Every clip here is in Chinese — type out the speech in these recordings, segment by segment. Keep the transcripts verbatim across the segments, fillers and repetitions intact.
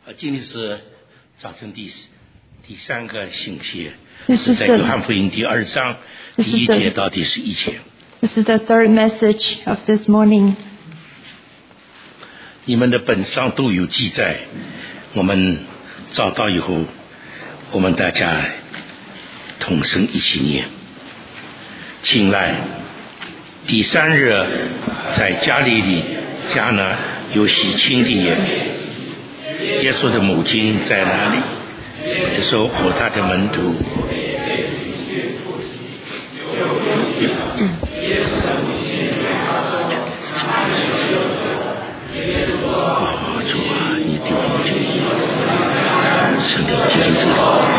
呃，今天是早晨第第三个星期， This 是 is 在 the- 约翰福音第二章 This 第一 is the- 节到第十一节。 This is the third message of this morning. 你们的本上都有记载，我们找到以后，我们大家同声一起念。请来，第三日在加利利迦拿有喜庆的夜，耶稣的母亲在那里，这时候和他的门徒。哦，主啊，你对我们就圣灵坚持。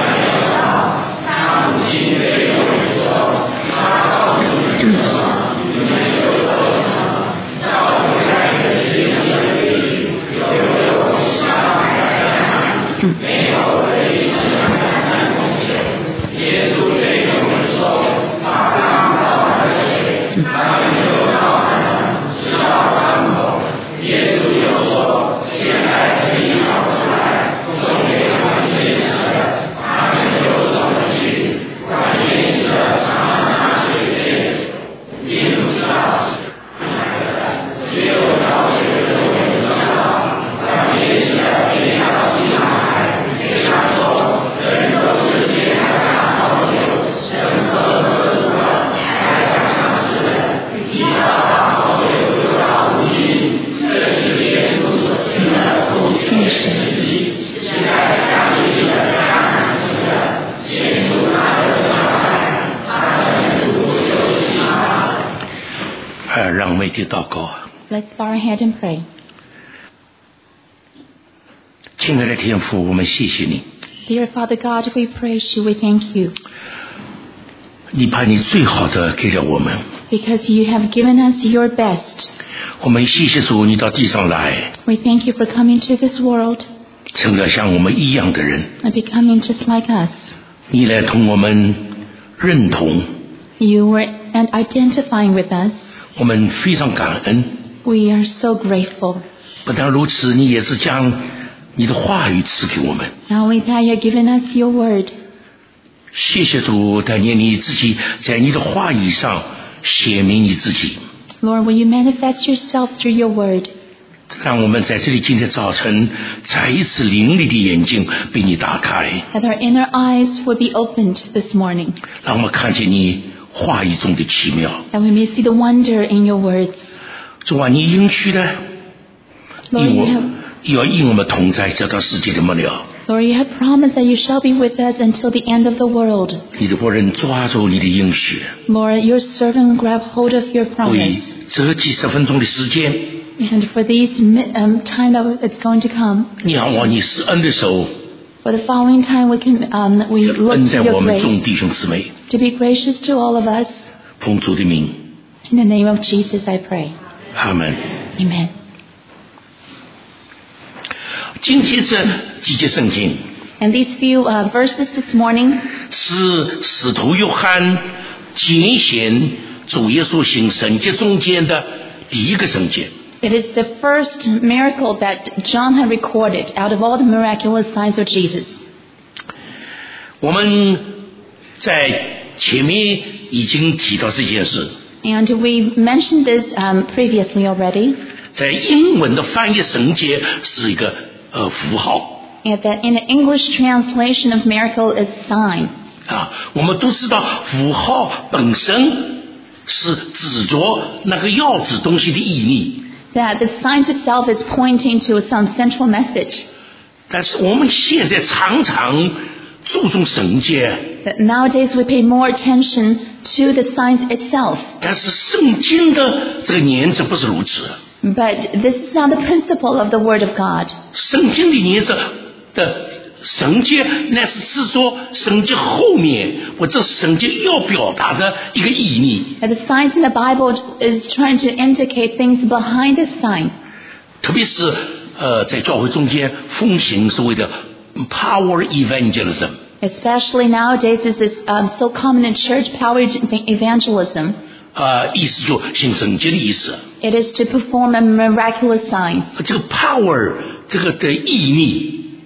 让我们一起祷告。 Let's bow our head and pray. 亲爱的天父，我们谢谢你， Dear Father God, we praise you, we thank you, 你把你最好的给了我们。 because you have given us your best. 我们谢谢主，你到地上来， We thank you for coming to this world 成了像我们一样的人。 and becoming just like us. 你来同我们认同， You were and identifying with us. 我们非常感恩。 We are so grateful. 不但如此，你也是将你的话语赐给我们。 Not only that, you have given us your word. 谢谢主，但愿你自己在你的话语上显明你自己， Lord, will you manifest yourself through your word? 让我们在这里今天早晨再一次灵里的眼睛被你打开， That our inner eyes would be opened this morning. 让我们看见你话语中的奇妙。 That we may see the wonder in your words. 主啊，你应许的， Lord, 与 you 我 have, 要与我们同在，直到世界的末了。 Lord, you have promised that you shall be with us until the end of the world. 你的仆人抓住你的应许， Lord, your servant grab hold of your 为 promise. 这几十分钟的时间， And for these mi- um, time that it's going to come, 你仰望你施恩的手， for the following time we can um, we 恩 look 在 to your 我们众 grace 弟兄姊妹， to be gracious to all of us. 奉主的名， In the name of Jesus, I pray. 阿门。 Amen. 今天这几节圣经 And these few uh, verses this morning 是使徒约翰拣选主耶稣行神迹中间的第一个圣经。 It is the first miracle that John had recorded out of all the miraculous signs of Jesus. 我们在前面已经提到这件事， And we mentioned this um, previously already, 在英文的翻译神迹是一个呃符号 and that in the English translation of miracle is sign. 啊，我们都知道符号本身是指着那个要指东西的意义， That the sign itself is pointing to some central message. 但是我们现在常常注重神迹， That nowadays we pay more attention to the signs itself. 但是圣经的这个原则不是如此。 But this is not the principle of the Word of God. 圣经的原则的神迹，那是制作神迹后面或者神迹要表达的一个意义。 And the signs in the Bible is trying to indicate things behind the sign. 特别是呃，在教会中间奉行所谓的 power evangelism， Especially nowadays, this is um, so common in church power evangelism. 呃，意思就行神迹的意思。 It is to perform a miraculous sign. 这个 power 这个的意义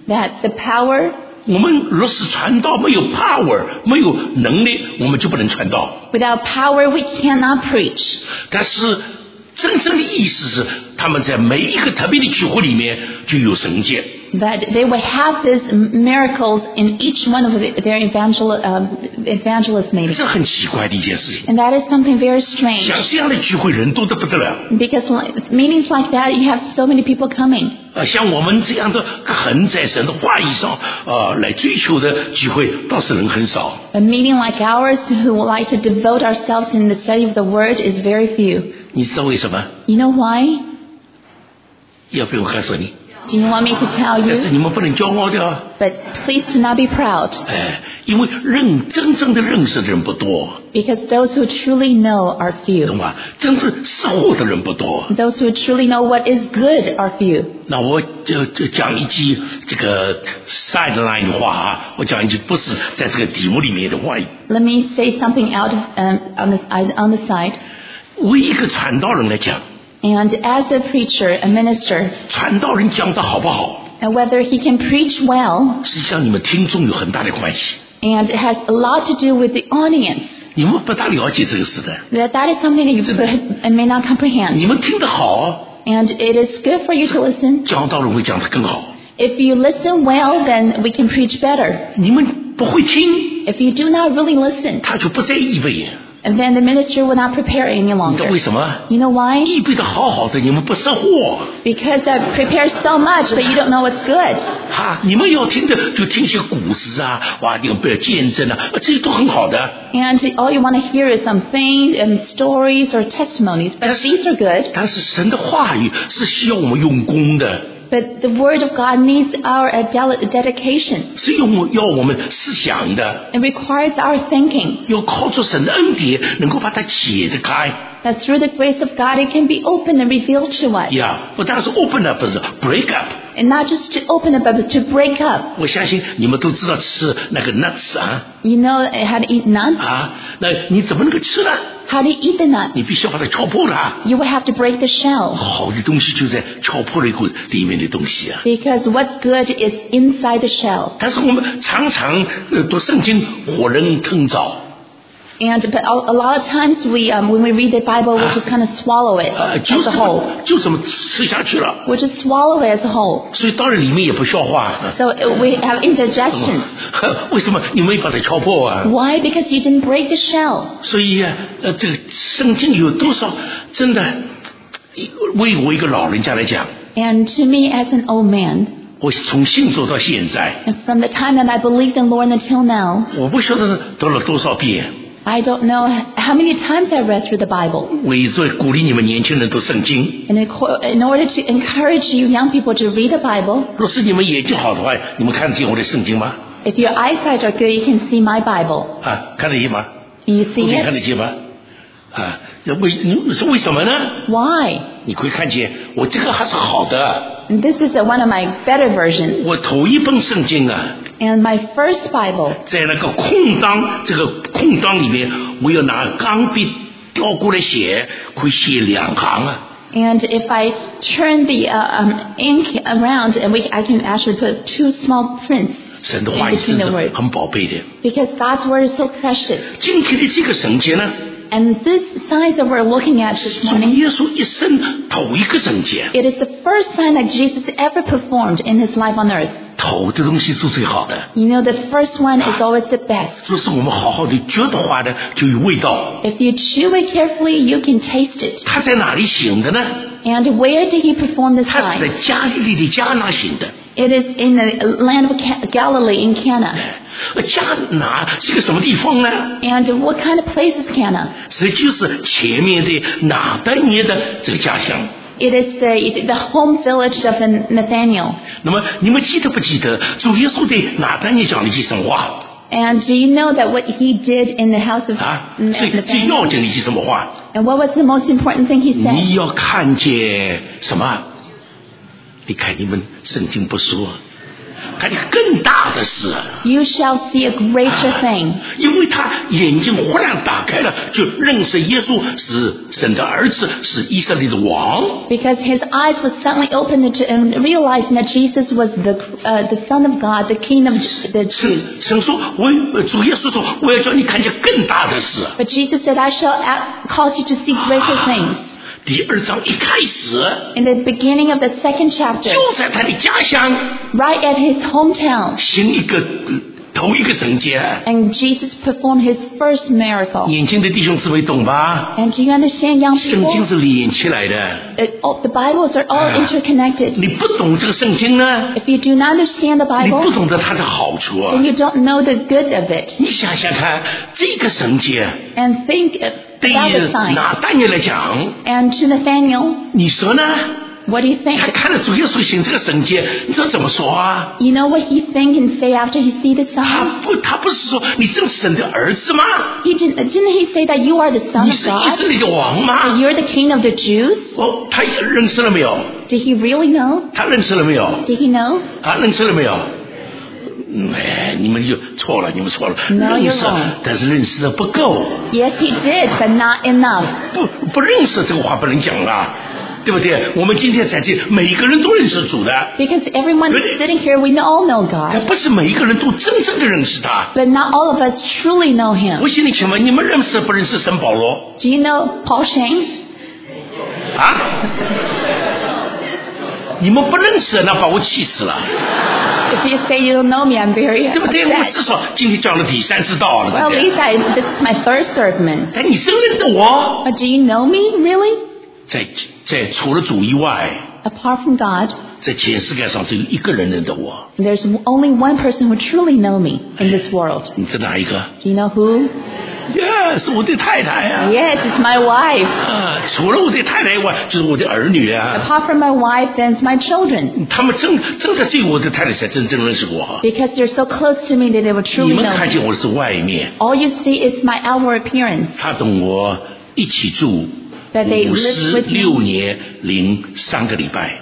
that the power, 我们若是传道没有 power 没有能力，我们就不能传道。 without power we cannot preach. 但是真正的意思是，他们在每一个特别的聚会里面就有神迹。 That they would have these miracles in each one of the, their evangel, um, evangelist 这 meetings. 是很奇怪的一件事情。 And that is something very strange. 像这样的聚会人多得不得了。 Because like, meetings like that, you have so many people coming. 呃，像我们这样的很在神的话语上呃来追求的聚会，倒是人很少。 A meeting like ours who would like to devote ourselves in the study of the Word is very few. 你知道为什么？ You know why? 要不要我告诉你？ Do you want me to tell 但是 you? 你们不能骄傲的啊！ But please do not be proud. 哎，因为认真正的认识的人不多， Because those who truly know are 懂 few. 吗？真正识货的人不多。 Those who truly know what is good are few. 那我就就讲一句这个 sideline 的话啊，我讲一句不是在这个题目里面的话语。 Let me say something out of, um, on, the, on the side. 为一个传道人来讲， And as a preacher, a minister, 传道人讲的好不好， and whether he can preach well, 实际上你们听众有很大的关系。 and it has a lot to do with the audience. 你们不大了解这个事的， That that is something that you could, may not 你 comprehend. 们听得好， And it is good for you to listen. 讲道人会讲得更好。 If you listen well, then we can preach better. 你们不会听， If you do not really listen, 他就不再预备。 and then the minister will not prepare any 你知道 longer. 为什么？ You know why? 预备的好好的，你们不识货。 Because I prepare so much, but you don't know what's good. 哈，你们要听的就听些故事啊，哇，这个不要见证啊，这些都很好的。 And all you want to hear is some fame and stories or testimonies. But these are good. 但是神的话语是需要我们用功的， But the Word of God needs our uh, dele- dedication. 是用要我们思想的， It requires our thinking. 要靠着神的恩典，能够把它解得开。 That through the grace of God, it can be opened and revealed to us. 呀，不但是 open up， 不是 break up。 And not just to open up, but to break up. 我相信你们都知道吃那个 nuts 啊 You know how to eat nuts? 啊，那你怎么能够吃呢？ How do you eat the nuts? 你必须要把它敲破了啊。 You will have to break the shell. 好的东西就在敲破了以后里面的东西啊。 Because what's good is inside the shell. 但是我们常常呃读圣经唬人吞枣。 And but a a lot of times we, um, when we read the Bible, we just kind of swallow it 呃， as 就 a 这 whole. 么就这么吃下去了， We just swallow it as a whole. 所以到了里面也不消化。 So uh, we have indigestion. 为什么你没把它敲破啊？ Why? Because you didn't break the shell. 所以啊，呃，这个圣经有多少真的，为我一个老人家来讲， And to me, as an old man, 我从信主到现在， and from the time that I believed in Lord until now, 我不晓得读了多少遍。 I don't know how many times I read through the Bible. 为着鼓励你们年轻人读圣经， And in co- in order to encourage you young people to read the Bible, 若是你们眼睛好的话，你们看得见我的圣经吗？ if your eyesight are good, you can see my Bible. 啊，看得见吗？ Can you 不 see 可以看得 it? 见吗？啊，为是为什么呢？ Why? 你可以看见我这个还是好的。 And this is a, one of my better versions. 我头一本圣经啊， And my first Bible, 在那个空档这个空档里面，我要拿钢笔调过来写，会写两行啊。 and if I turn the uh, um, ink around, and we, I can actually put two small prints 神的 in 话语 between 真 the 是 words. 很宝贝的。 Because God's Word is so precious. 今天的这个圣节呢， And this signs that we're looking at this 主 morning, 耶稣一生头一个圣节， it is the first sign that Jesus ever performed in his life on earth. 头的东西是最好的。 You know, the first one is always the best. 这是我们好好的嚼的话呢，就有味道。 If you chew it carefully, you can taste it. 他在哪里行的呢？ And where did he perform this 他是在 sign? 加利利的加拿行的。 It is in the land of Ca- Galilee in Cana. 呃，加拿是个什么地方呢？ And what kind of place is Cana? 这就是前面的拿单耶的这个家乡。 It is the, the home village of Nathaniel. 那么你们记得不记得主耶稣对拿单耶讲了一句什么话 And do you know that what he did in the house of 啊？ N- 最最 Nathaniel? 要紧的一句什么话？ And what was the most important thing he 你 said? 要看见什么？你看你们圣经不说， 看见更大的事。 You shall see a greater thing. 因为他眼睛忽然打开了，就认识耶稣是神的儿子，是以色列的王。 Because his eyes were suddenly opened to, and realizing that Jesus was the uh, the Son of God, the King of the Jews. 神说，我主耶稣说，我要叫你看见更大的事。 But Jesus said, I shall cause you to see greater things. 第二章一开始 In the beginning of the second chapter, 就在他的家乡 right at his hometown, 行一个头一个神迹。 and Jesus performed his first miracle. 年轻的弟兄姊妹懂吧？ And do you understand, young 圣经 people? 是连起来的。 It, oh, the Bibles are all interconnected. 你不懂这个圣经呢， If you do not understand the 你不 Bible, 懂得它的好处啊 then！you don't know the good of it. 你想想看，这个神迹 And think 对 about the 于 sign. 拿但业来讲， And to Nathaniel, 你说呢？ what do you 他 think? 看了主耶稣行这个神迹，你说怎么说啊？ You know what he think and say after he see the 他 sign? 不，他不是说你正是神的儿子吗？ He didn't, didn't he say that you are the son 你 of 是以 God? 色列的王 That 吗？ you're the king of the Jews? 哦，他认识了没有？ Did he really know? 他认识了没有？ Did he know? 啊，认识了没有？嗯哎，你们就错了，你们错了。 No, 认 you're 识 wrong.， 但是认识的不够。 Yes, he did, but not enough. 不不认识这个话不能讲啊，对不对？我们今天在这，每一个人都认识主的， Because everyone Really? sitting here, we all know 但 God. 不是每一个人都真正的认识他。 But not all of us truly know him. 我心里请问，你们认识不认识圣保罗 Do you know Paul Shanks? 啊？你们不认识，那把我气死了， If you say you don't know me, I'm very 对不对？我 upset. 至少今天讲了第三次道了， Well, 对 at 不对？ least I, this is my third sermon. 但你真认得我， But do you know me, really? 在在除了主以外， Apart from God, 在全世界上只有一个人认得我， there's only one person who truly know me in this world. 你知道哪一个？ Do you know who? 耶，是我的太太啊！ Yes, it's my wife. 啊，除了我的太太以外，就是我的儿女啊。 Apart from my wife, then it's my children. 他们真真的只有我的太太才真正认识我。 Because they're so close to me that they will 你 truly 们 know 看 me. 见我的是外面， All you see is my outward appearance. 他同我一起住 But they 五 lived 十 with 六 me. 年零三个礼拜。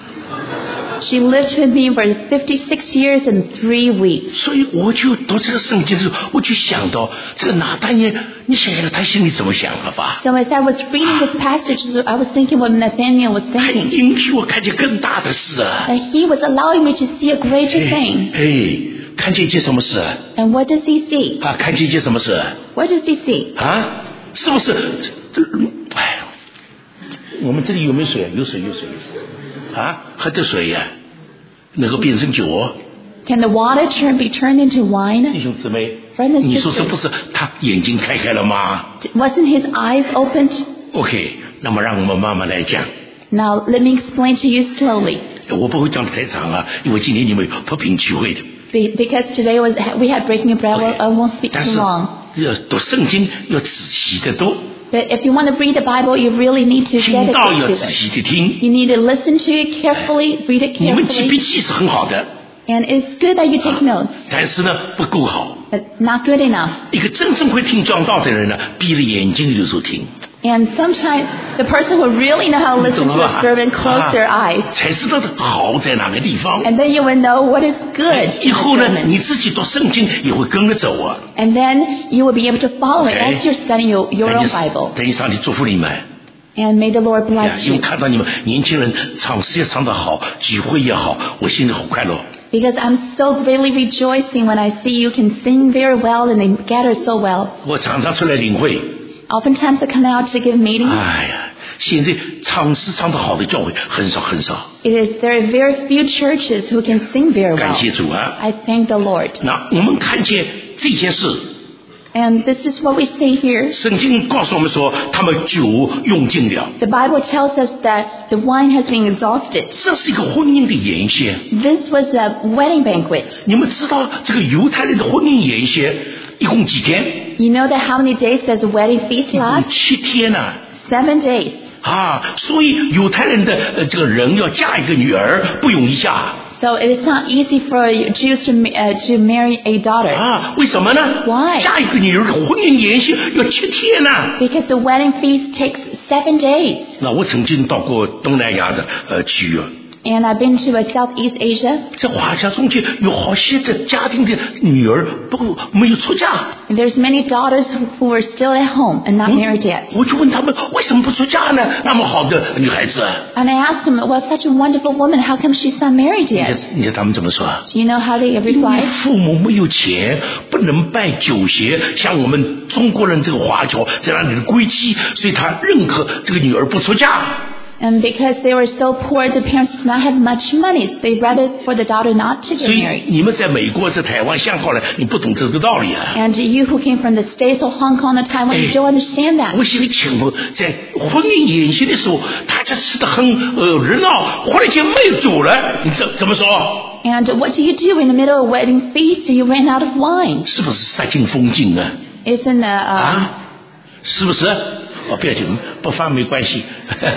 She lived with me for fifty-six years and three weeks. 所以我就读这个圣经的时候，我就想到这个拿但业，你想想他心里怎么想了吧？ So as I was reading this passage, I was thinking what Nathaniel was 他 thinking. 允许我看见更大的事啊！ That he was allowing me to see a greater 哎 thing. 哎，看见一件什么事 And what does he see? 啊？看见一件什么事 What does he see? 啊？是不是？这哎，我们这里有没有水啊？有水，有水，有水啊！喝这水呀、能够变成酒哦。 Can the water turn be turned into wine? 弟兄姊妹， Brothers and 你说是 sisters, 不是他眼睛开开了吗 wasn't his eyes opened? ？OK，那么让我们慢慢来讲。 Now let me explain to you slowly. 我不会讲得太长啊，因为今天你们有和平聚会的。 Be- Because today was we had breaking of bread, I won't speak 但 too 是 long. 要读圣经要仔细的读， But if you want to read the Bible, you really need to 听到 dedicate 要 to 仔 it. 细的听。 You need to listen to it carefully, read it 你们记笔 carefully, 记是很好的， and it's good that you take notes, 但是呢不够好。 but not good enough. 一个真正会听讲道的人呢，闭着眼睛有时候听， And sometimes the person who really know how to 你 listen 懂了 to 吧？ a sermon close their eyes, 才知道好在哪个地方。 and then you will know what is good 以 in the 后呢， sermon. 你自己读圣经也会跟着走啊。 And then you will be able to follow it Okay. as you're studying your, your 等 own 于 Bible. 等于上帝祝福你们。 And may the Lord 呀 bless 因为 you. 看到你们年轻人唱诗也唱得好，聚会也好，我心里好快乐。 Because I'm so really rejoicing when I see you can sing very well and they gather so well. 我常常出来领会， Oftentimes I come out to give meetings. 哎呀，现在唱诗唱得好的教会很少很少， It is there are very few churches who can sing very 感 well. 谢主啊！ I thank the Lord. 那我们看见这件事， And this is what we see here. 圣经告诉我们说，他们酒用尽了， The Bible tells us that the wine has been exhausted. 这是一个婚姻的筵席。 This was a wedding banquet. 你们知道这个犹太人的婚姻筵席一共几天？ You know that how many days does a wedding feast 一共 last? 七天呐、啊！ Seven days. 啊，所以犹太人的呃这个人要嫁一个女儿不容易嫁 So it is not easy for Jews to ma- uh, to marry a daughter 啊，为什么呢 Why? 嫁一个女儿的婚姻筵席要七天呐、啊。 because the wedding feast takes seven days. 那我曾经到过东南亚的呃区啊， And I've been to a Southeast Asia. 在华夏中间有好些的家庭的女儿不没有出嫁。 And there's many daughters who, who are still at home and not married yet. 我就问他们为什么不出嫁呢？那么好的女孩子。 And I asked them, well, such a wonderful woman, how come she's not married 你 yet? 你知道他们怎么说？ Do you know how they 因为 replied? 父母没有钱，不能拜酒鞋，像我们中国人这个华侨在那里的规矩，所以他认可这个女儿不出嫁。 And because they were so poor, the parents did not have much money. They'd rather for the daughter not to 所 get 以 married. 你们在美国、在台湾、香港呢，你不懂这个道理啊。 And you who came from the States or Hong Kong or Taiwan, you don't understand that. 我心里请问，在婚姻演习的时候，大家吃得很呃热闹，忽然间没有酒了，你怎怎么说？ And what do you do in the middle of a wedding feast? You ran out of wine. 是不是杀尽风景啊？ Isn't a, uh, 啊，是不是？哦，不要紧，不发没关系。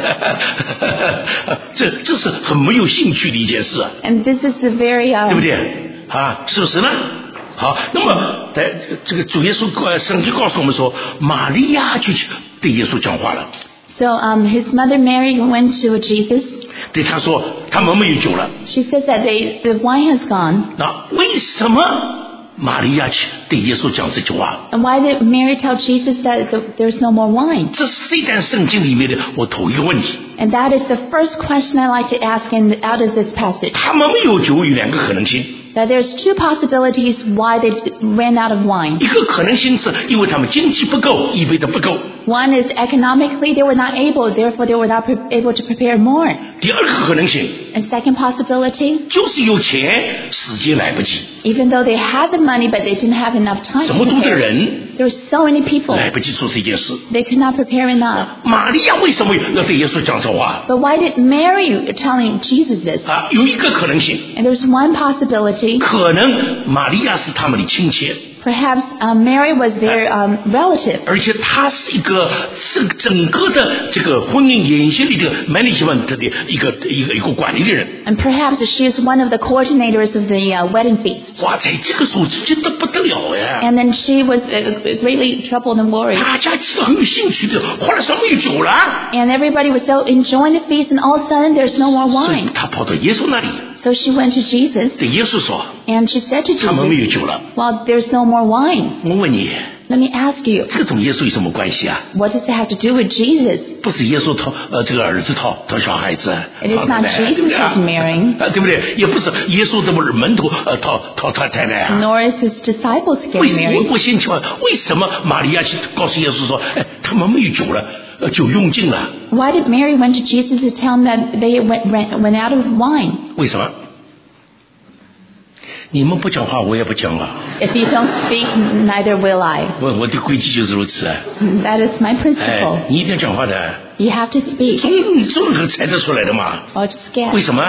这这是很没有兴趣的一件事， and this is a very, 对不 uh, 对？啊，是不是呢？好，那么在这个主耶稣呃圣经告诉我们说，玛利亚就去对耶稣讲话了， so um, his mother Mary went to Jesus. 对他说他们没有酒了。 She says that they, the wine has gone. 那为什么玛利亚去对耶稣讲这句话？ And why did Mary tell Jesus that the, there's no more wine? 这是这段圣经里面的我头一个问题。 And that is the first question I like to ask in, out of this passage. 他们没有酒有两个可能性， That there's two possibilities why they ran out of wine. 一个可能性是因为他们经济不够，预备的不够； One is economically they were not able, therefore they were not pre- able to prepare more. 第二个可能性 And second possibility, 就是有钱，时间来不及， even though they had the money, but they didn't have enough time 什 to 么多的 prepare. 人 There were so many people, 来不及做这件事。 they could not prepare enough. 玛利亚为什么要对耶稣讲这话 But why did Mary telling Jesus this? 啊？有一个可能性， And there's one possibility, 可能玛利亚是他们的亲戚， perhaps um, Mary was their um, relative. 而且她是一个这个整个的这个婚姻演习里的 management 的一个一个一个管理的人。 And perhaps she is one of the coordinators of the uh, wedding feast. 哇，在这个时候真的不得了呀！ And then she was uh, greatly troubled and worried. 大家是很有兴趣的，后来说没有酒了， And everybody was so enjoying the feast, and all of a sudden there's no more 所以 wine. 他跑到耶稣那里， So she went to Jesus, 对耶稣说 and she said to 他们没 Jesus, 有酒了。 well, there's no more wine. 我问你， Let me ask you, 这个同耶稣有什么关系啊？ what does it have to do with Jesus? 不是耶稣讨呃这个儿子讨讨小孩子， It is 讨 not 太太 Jesus 对不对啊 who's marrying, 啊，对不对？也不是耶稣这么门徒呃讨讨他太太啊。 nor is his disciples 为 getting 什么 married. 我我先请问，为什么玛利亚去告诉耶稣说，哎，他们没有酒了，呃，酒用尽了？ Why did Mary went to Jesus to tell him that they went, ran, went out of wine? 为什么？你们不讲话，我也不讲话。 If you don't speak, neither will I. 我我的规矩就是如此啊！ That is my 哎 principle.， 你一定要讲话的， You have to speak 总你总能猜得出来的嘛？ or just 为 guess. 什么？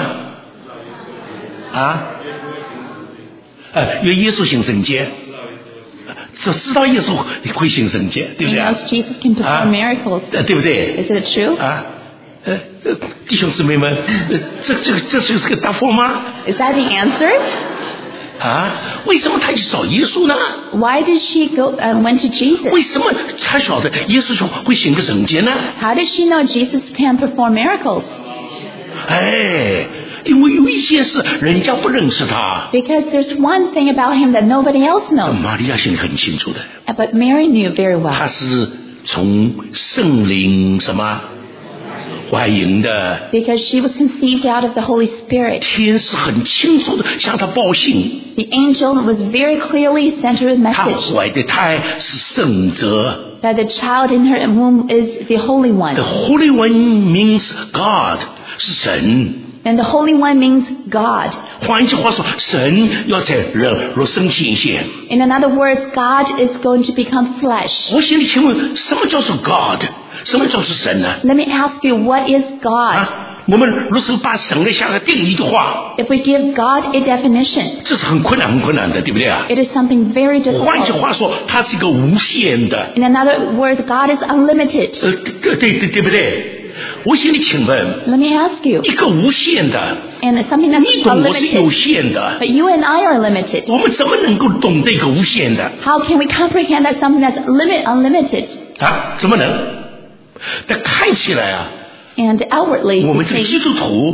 啊？呃，因为耶稣行神迹，只知道耶稣会行神迹，对不 He 对啊？ knows Jesus can 啊 perform miracles. 呃，对不对？ Is it true? 啊，呃，呃弟兄姊妹们，呃这这个这就是个答复吗？ Is that the answer? 啊，为什么他去找耶稣呢？ Why did she go and went to Jesus? 为什么他晓得耶稣说会行个神迹呢？ How does she know Jesus can perform miracles? 哎，因为有一些事人家不认识他， Because there's one thing about him that nobody else knows. 玛利亚心里很清楚的， But Mary knew very 他 well. 是从圣灵什么怀孕的， Because she was conceived out of the Holy Spirit. 天使很清楚的向他报信， The angel was very clearly sent her a 他 message 怀的胎是圣者。 that the child in her womb is the Holy One. The Holy One means God， 是神。 And the Holy One means God. 换句话说，神要在人肉身显现。 In other words, God is going to become flesh. 我心里请问，什么叫做 God？ 什么叫做神呢？ Let me ask you, what is God? 啊，我们如果把神来下个定义的话， If we give God a definition, 这是很困难、很困难的，对不对啊？ it is something very 换句 difficult. 话说，它是一个无限的， In another word, God is unlimited. 呃，对对对对不对？我心里请问， Let me ask you, 一个无限的， and it's something that's 你懂我是有 unlimited, 限的， but you and I are limited. 我们怎么能够懂这个无限的 How can we comprehend that something that's limit unlimited? 啊？怎么能？但看起来啊， And outwardly, 我 we 们这个 think 基督徒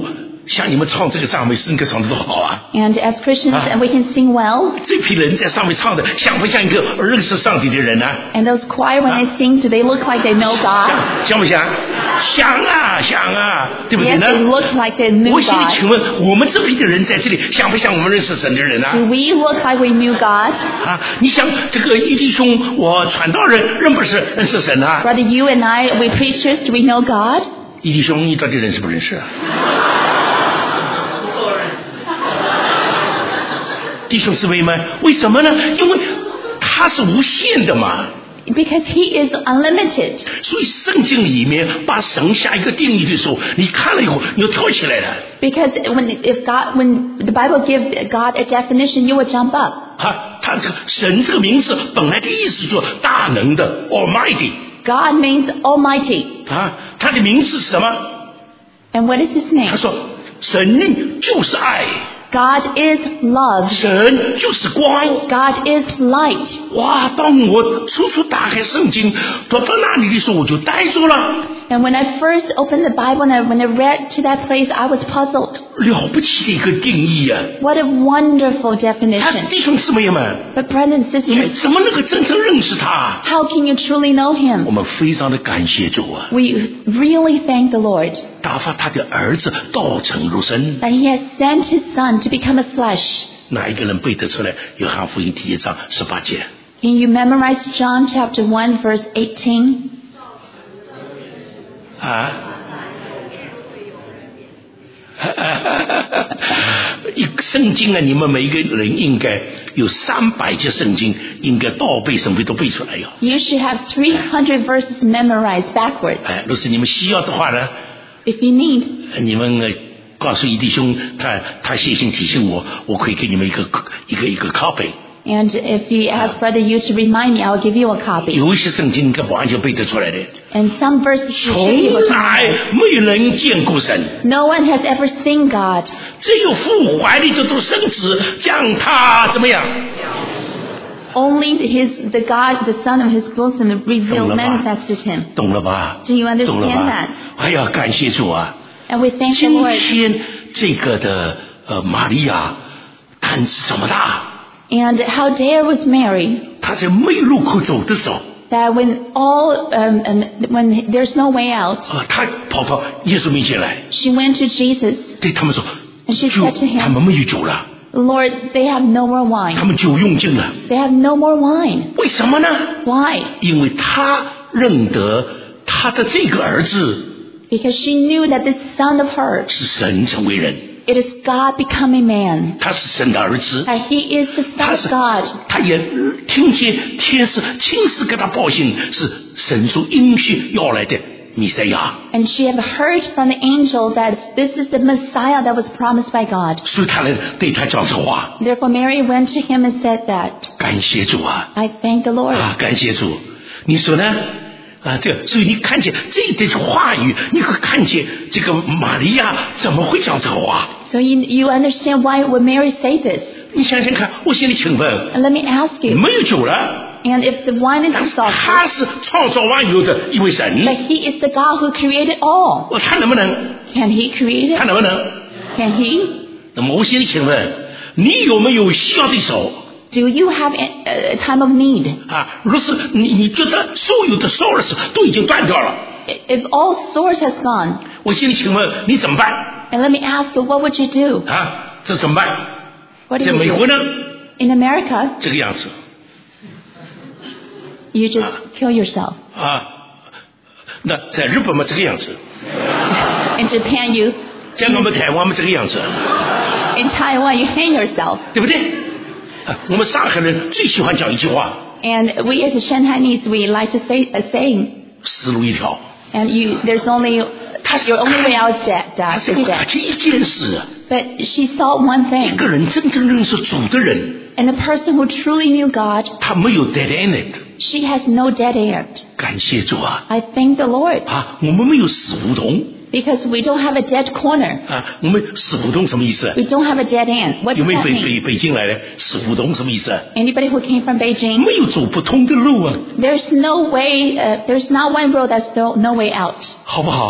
像你们唱这个赞美诗应该唱得多好啊。 And as Christians, Ah. we can sing well. 这批人在上面唱的像不像一个认识上帝的人呢、啊？ And those choir, when they sing, do they look like they know 像 God? 像不像？像啊像啊，对不对 Yes, 呢？ they look like they knew 我心里请 God. 问，我们这批的人在这里像不像我们认识神的人啊？ Do we look like we knew God? 啊，你想这个一弟兄，我传道人认不认识认识神啊？ Brother, you and I, we preachers, do we know God? 一弟兄，你到底认识不认识啊？弟兄姊妹们，为什么呢？因为他是无限的嘛。 Because He is unlimited. 所以圣经里面把神下一个定义的时候，你看了以后你就跳起来了。 Because when if God, when the Bible gives God a definition, you will jump up. 啊，他这个神这个名字本来的意思就是大能的 Almighty。 God means Almighty. 啊，他的名字是什么？ And what is His 他 name? 说神就是爱， God is love. 神就是光。 God is light. 哇！当我初初打开圣经，走到那里的时候，我就呆住了。 And when I first opened the Bible and I, when I read to that place, I was puzzled. 了不起的一个定义啊！ What a wonderful 他 definition. 弟兄姊妹们， But brothers and 你们 sisters, 怎么能够真正认识他？ how can you truly know 我 Him? 们非常的感谢主啊！ We really thank the Lord 打发他的儿子道成肉身。 that He has sent His Son to become a flesh. 哪一个人背得出来？约翰福音第一章十八节。 Can you memorize John chapter one, verse eighteen? 啊！一圣经啊，你们每一个人应该有三百节圣经，应该倒背圣背都背出来哟。 You should have three hundred verses memorized backwards. 哎，若是你们需要的话呢， If you need, 你们呃告诉一弟兄，他他写信提醒我，我可以给你们一个一个一个 copy。 and if he asks Brother you to remind me, I'll give you a copy. 有一些圣经应该完全背得出来的。 And some verses you 从 should be able to 来 memorize. 没有人见过神， No one has ever seen God. 只有父怀里这独生子将他怎么样？ Only his, the God, the Son of His bosom revealed, 懂了吧？ manifested Him. 懂了吧？ Do you 懂了 understand 吧 that?？ 哎呀，感谢主啊！ And we thank the 今 Lord. 天这个的呃玛利亚胆子这么大， And how dare was Mary 她在没路可走的时候， that when all, um, um, when there's no way out, 啊，她跑到耶稣面前来， she went to Jesus 对他们说：“ and she 酒 said to 他 Him, 们没有酒了， Lord, they have no more 他 wine. 们酒用尽了。 They have no more wine. 为什么呢？ Why? 因为他认得他的这个儿子 Because she knew that this son of hers, 是神成为人， it is God becoming man. 他是神的儿子。” That He is the 他 Son 是 of God. 他也听见天使亲自给他报信，是神所应许要来的弥赛亚， And she had heard from the angel that this is the Messiah that was promised by God. 所以他来对他讲这话。 Therefore Mary went to Him and said that, 感谢主啊！ I thank the Lord. 啊，感谢主！你说呢？啊，对，所以你看见这这话语，你会看见这个玛利亚怎么会讲这话？ So you, you understand why would Mary say this? 你想想看，我心里请问， And let me ask you, 没有酒了， and if the wine is 但是 exalted, 他是创造万有的一位神， but He is the God who created all. 我看能不能？ Can He create 看 it? 能不能？ Can He? 那么我心里请问，你有没有需要的时候？ Do you have a, a time of need? 啊，若是你你觉得所有的 source 都已经断掉了， If all source has gone, 我心里请问你怎么办？ and let me ask you, what would you do? 啊，这怎么办？ What do 在 you 美国 do? 呢， In America, 这个样子 you just kill yourself. 啊，那在日本嘛这个样子， In Japan, you, 在我们台湾嘛这个样子， in Taiwan, you hang yourself. 对不对？啊，我们上海人最喜欢讲一句话， And we as Shanghainese, we like to say a saying, 死路一条。 and you, there's only, your only way out is death, 他 death 是 is 看 death. 见一件事， But she saw one 一 thing, 个人真正认识主的人， and the person who truly knew God, 他没有 dead end。 she has no dead end. 感谢主啊！ I thank the Lord, 啊，我们没有死胡同 because we don't have a dead corner. 啊，我们死胡同什么意思？ We don't have a dead end. What 有 does 没有 that 北 mean? 北北京来的死胡同什么意思？ Anybody who came from Beijing? 没有走不通的路啊， There's no way, uh, there's not one road that's no, no way out. 好不好？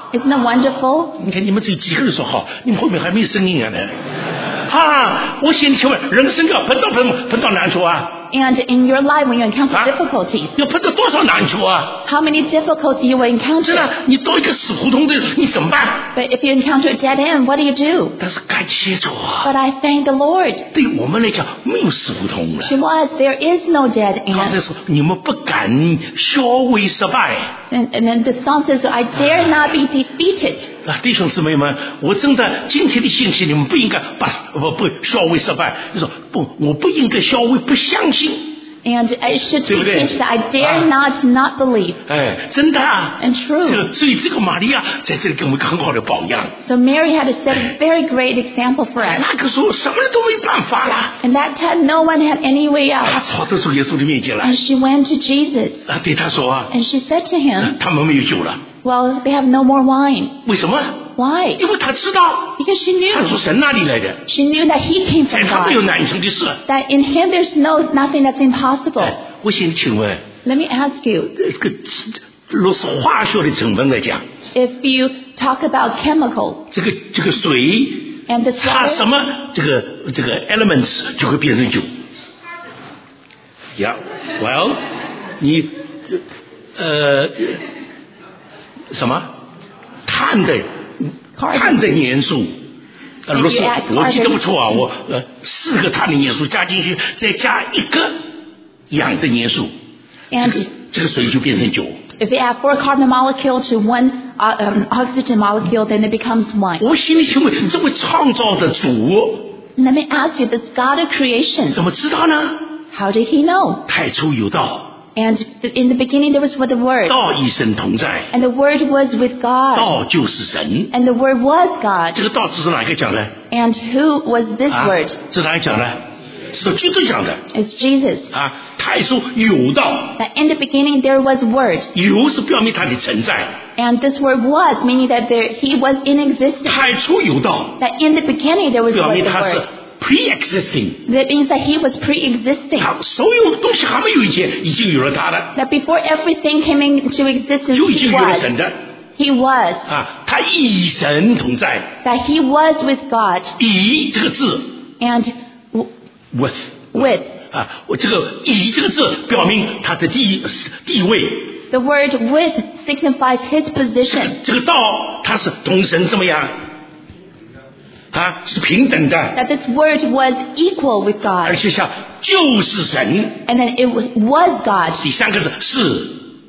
Isn't it wonderful? 你看你们只有几个人说好，你们后面还没有声音啊呢。啊，我现在请问，人生要碰到碰碰到难处啊？ And in your life, when you encounter 啊 difficulties, 要碰到多少难处啊？ how many difficulties you will 是 encounter? 啊，你到一个死胡同的，你怎么办？ But if you encounter a dead end, what do you do? 但是感谢主啊， But I thank the Lord. 对我们来讲没有死胡同了。 To us, there is no dead 刚才 end. 说你们不敢消为失败。 And, and then the song says, I dare not be defeated. 啊，弟兄姊妹们，我真的今天的信息，你们不应该把不不消为失败。你说不，我不应该消为不相信。 And it should be 对不对？ teach that I dare not not believe. 哎，真的啊。 And 这 true. 个所以这个玛利亚在这里给我们一个很好的榜样。 So Mary had to set a very great example for 哎 us. 那个时候什么都没办法了， And that time, no one had any way 他 out. 跑到主耶稣的面前来， And she went to Jesus. 啊，对他说啊， And she said to him, 他们没有酒了， well, they have no more wine. 为什么？ Why? 因为他知道 Because she 他从 knew. 神那里来的， She knew that he came 在 from 他没有 God. 难成的事。 That in him there's no nothing that's impossible. 哎，我现在请问， Let me ask you, 这个若是化学的成分来讲， if you talk about chemical 这个这个水 and the 它什 water, 么这个这个 elements 就会变成酒。Yeah, well， 你呃什么碳的碳的元素。呃，如果是我记得不错啊，我呃四个碳的元素加进去，再加一个氧的元素，这 and 个这个水就变成酒。 if you add four carbon molecule to one uh, um, oxygen molecule, then it becomes wine. 我心里请问，这位创造的主 Let me ask you, this God of creation, 怎么知道呢？ how did he know? 太初有道， And in the beginning there was the Word, 道与神同在， and the Word was with God, 道就是神。 and the Word was God. 这个道是哪个讲的？ And who was this 啊 Word? 是哪个讲的？是基督讲的 It's Jesus. 啊。太初有道， That in the beginning there was Word, 有是表明它的存在。 and this Word was, meaning that there, he was in existence. 太初有道， That in the beginning there was, 表 was 明 the 它是 Word. pre-existing， That means that he was pre-existing. 它所有东西还没有以前，已经有了它的， That before everything came into existence, 就已 he 经有了 was. 神的 He was. 啊。它与神同在， That he was with God. 与这个字 And w- with with. 啊，我这个以这个字表明他的地地位， The word with signifies his position. 这个道它是同神怎么样？啊，是平等的， That this word was equal with 而 God. 且像就是神。 And then it w- was God. 第三个字是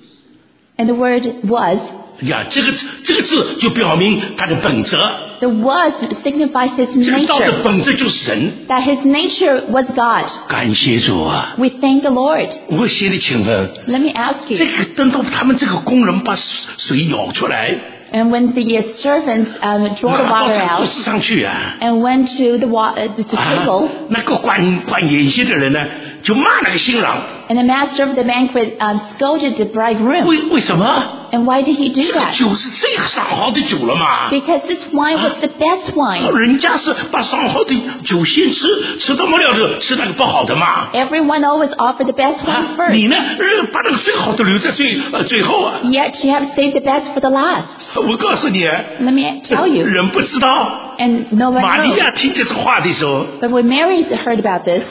And the word was. 呀，这个这个字就表明它的本质， The was signifies his 这个道的 nature. 本质就是神。 That his nature was God. 感谢主啊！ We thank the Lord. 我现在请问， Let me ask 这 you. 个等到他们这个工人把水舀出来， And when the uh, servants um, draw the 拿到 water 这个 out 市上去啊， and went to the wa- uh, to 啊 table, 那个管管筵席的人呢，就骂那个新郎， and the master of the banquet um, scolded the bridegroom. 为为什么？ And why did he do 这个 that? 酒是最上好的酒了嘛。 Because this wine was the best wine. 人家是把上好的酒先吃，吃到末了的吃那个不好的嘛。 Everyone always offered the best 啊 wine， 你 first. 呢？呃，把那个最好的留在最呃最后啊。 Yet you have saved the best for the last. 我告诉你， Let me tell you. 人不知道。 And no one 玛利 knows. 亚听这个话的时候， But when Mary heard about this,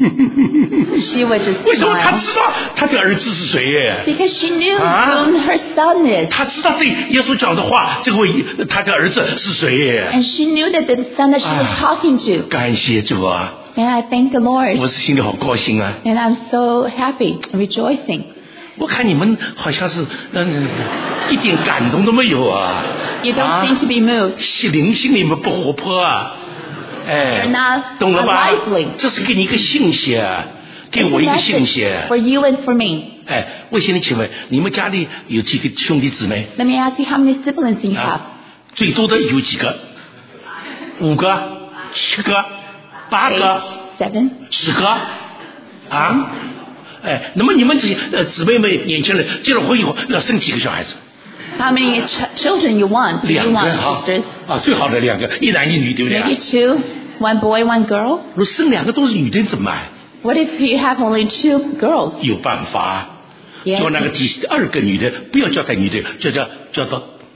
she would just 为什么她 smile. 知道她的儿子是谁耶？ Because she knew Ah. whom her son is. 她知道对耶稣讲的话，这位她的儿子是谁耶？ And she knew that the son that she was Ah. talking to. 感谢主啊！ And I thank the Lord. 我是心里好高兴啊！ And I'm so happy, rejoicing. 我看你们好像是嗯，一点感动都没有啊！ You don't 啊 seem to be moved. 心灵心里面不活泼啊！哎 You're not， 懂了吧 lively？ 这是给你一个信息啊，给我一个信息。 For you and for me. 哎，我现在请问，你们家里有几个兄弟姊妹？ Let me ask you how many siblings you have. 啊，最多的有几个？五个、七个、八 Eight, 个、 seven. 十个啊？哎，那么你们这些呃姊妹们、年轻人结了婚以后要生几个小孩子？ How many ch- children you want? Do 两 you 个 want 啊 sisters? 啊，最好的两个，一男一女，对不对啊？ Maybe two, one boy, one girl. 如果生两个都是女的怎么办？ What if you have only two girls? 有办法， Yes. 叫那个第二个女的不要叫她女的，叫叫叫做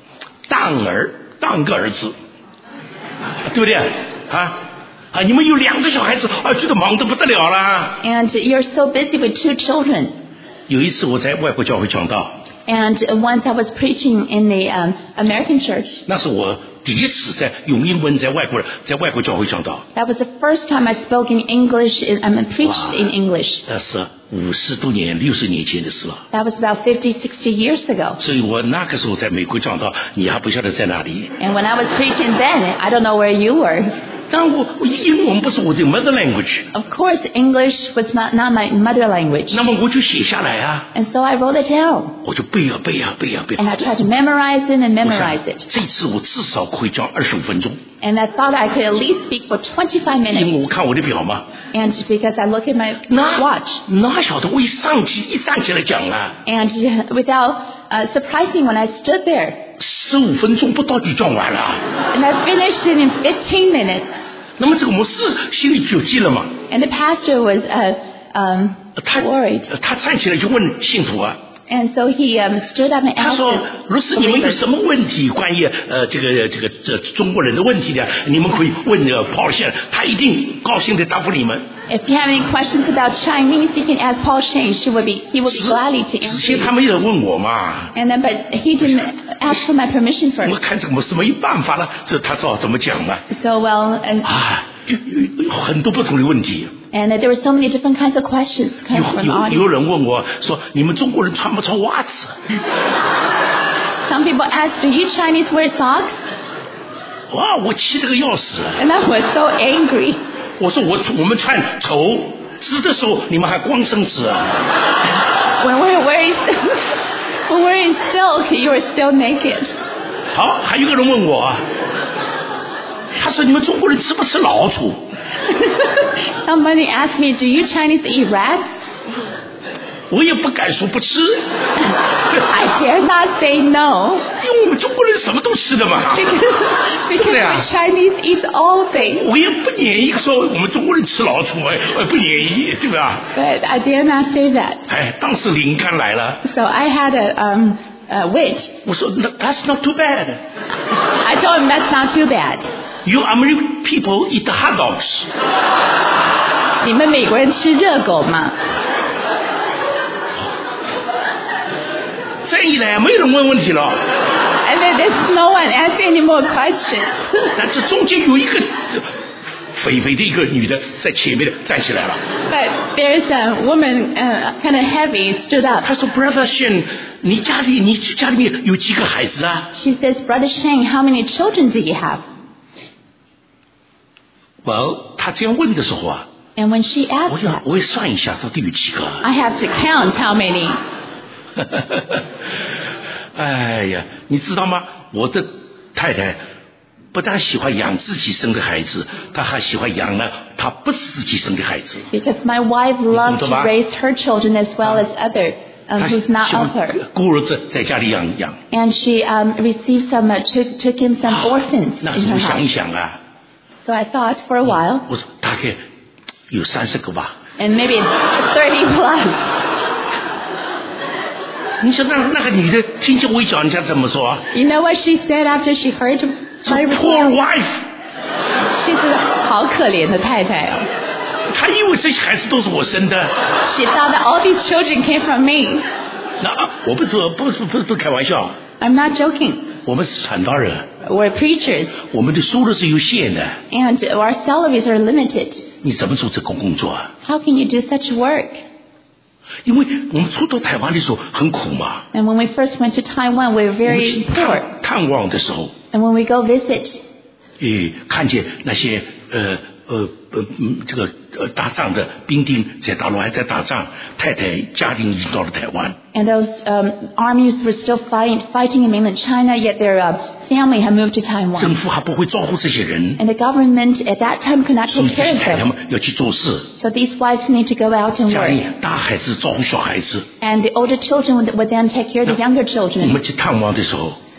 当儿当个儿子，对不对啊？啊，你们有两个小孩子啊，觉得忙得不得了了。 And you're so busy with two children. 有一次我在外国教会讲道。 And once I was preaching in the um, American church. 那是我第一次在用英文在外国在外国教会讲道。 That was the first time I spoke in English and um, preached in English. 那是五十多年、六十年前的事了。 That was about fifty, sixty years ago. 所以我那个时候在美国讲道，你还不晓得在哪里。 And when I was preaching then, I don't know where you were. 但我英文不是我的 mother language. Of course, English was not, not my mother language. 那么我就写下来啊。 And so I wrote it down. 我就背啊背啊背啊背。 And I tried to memorize it and memorize it. 这次我至少可以讲二十五分钟。 And I thought I could at least speak for twenty-five minutes. 因为我看我的表嘛。 And because I look at my watch. 哪晓得我一上去一站起来讲啊。 And without uh, surprising when I stood there. 十五分钟不到就讲完了。 And I finished it in fifteen minutes. 那么这个牧师心里就急了嘛。 And the pastor was uh, um, worried. 他站起来就问信徒啊。 And so he um, stood up and asked. 他说：“如果你们有什么问题，关于呃这个这个这中国人的问题呢，你们可以问呃 Paul Shane，他一定高兴地答复你们。” If you have any questions about Chinese, you can ask Paul Shane. She would be, he would be gladly to answer. 之前他没有问我嘛。 And then, but he didn't ask for my permission first. 我看这个牧师没办法了，这他知道怎么讲嘛。 So well, and 啊，有有很多不同的问题。 And there were so many different kinds of questions coming from the audience. 有有人问我说：“你们中国人穿不穿袜子？” Some people asked, "Do you Chinese wear socks?" 哇，我气得个要死。 And I was so angry. 我说我我们穿绸织的时候，你们还光身子啊 ？When we're wearing when we're in silk, you are still naked. 好，还有个人问我，他说你们中国人吃不吃老鼠？ Somebody asked me, "Do you Chinese eat rats?" 我也不敢说不吃。 I dare not say no. 因为我们中国人什么都吃的嘛。 Because, because we Chinese eat all things. 我也不愿意说我们中国人吃老鼠，我不愿意，对吧？ But I dare not say that. 哎，当时灵感来了。 So I had a um a wit. 我说 That's not too bad. I told him that's not too bad. You American people eat hot dogs. 你们美国人吃热狗吗？ 这一来没人问问题了。 And then there's no one asking any more questions. 但是中间有一个肥肥的一个女的在前面站起来了。 But there's a woman, uh, kind of heavy, stood up. 她说 Brother Shane, 你家里你家里面有几个孩子啊？ She says, Brother Shane, how many children do you have? Well, 她这样问的时候啊， And when she 我 asked 要 that, 我要算一下到底有几个。 I have to count how many. 哎呀，你知道吗？我的太太不但喜欢养自己生的孩子，她还喜欢养了她不是自己生的孩子。 Because my wife loves to raise her children as well as other, um, 她 who's 喜 not 欢 of her. 孤儿在在家里养养。 And she um, received some, uh, took, took in some orphans 那 in 我 her 想一 house. 想啊， So I thought for a while, 我说大概有三十个吧。 and maybe thirty plus. 你说那那个女的听见我一讲，人家怎么说？ You know what she said after she heard my Poor report? wife. She said, 好可怜的太太哦。 她以为这些孩子都是我生的。 She thought that all these children came from me. 那啊，我不是说不是不是不是开玩笑， I'm not joking. 我们是传道人， We're preachers, 我们的收入是有限的。 and our salaries are limited. 你怎么做这个工作啊？ How can you do such work? 因为我们初到台湾的时候很苦嘛。 And when we first went to Taiwan, we were 我们 very 去 poor. 探探望的时候， And when we go visit, 诶，看见那些呃呃呃嗯这个呃打仗的兵丁在大陆还在打仗，太太家庭已经到了台湾。 and those um, armies were still fighting, fighting in mainland China, yet their uh, family had moved to 政 Taiwan. 府还不会照顾这些人， And the government at that time could not 所以 take 这 care 些 of 太太 them. 们要去做事， So these wives need to go out and 家 work. 里大孩子照顾小孩子。 And the older children would, would then take care of the younger 我 children. 们去探望的时候， So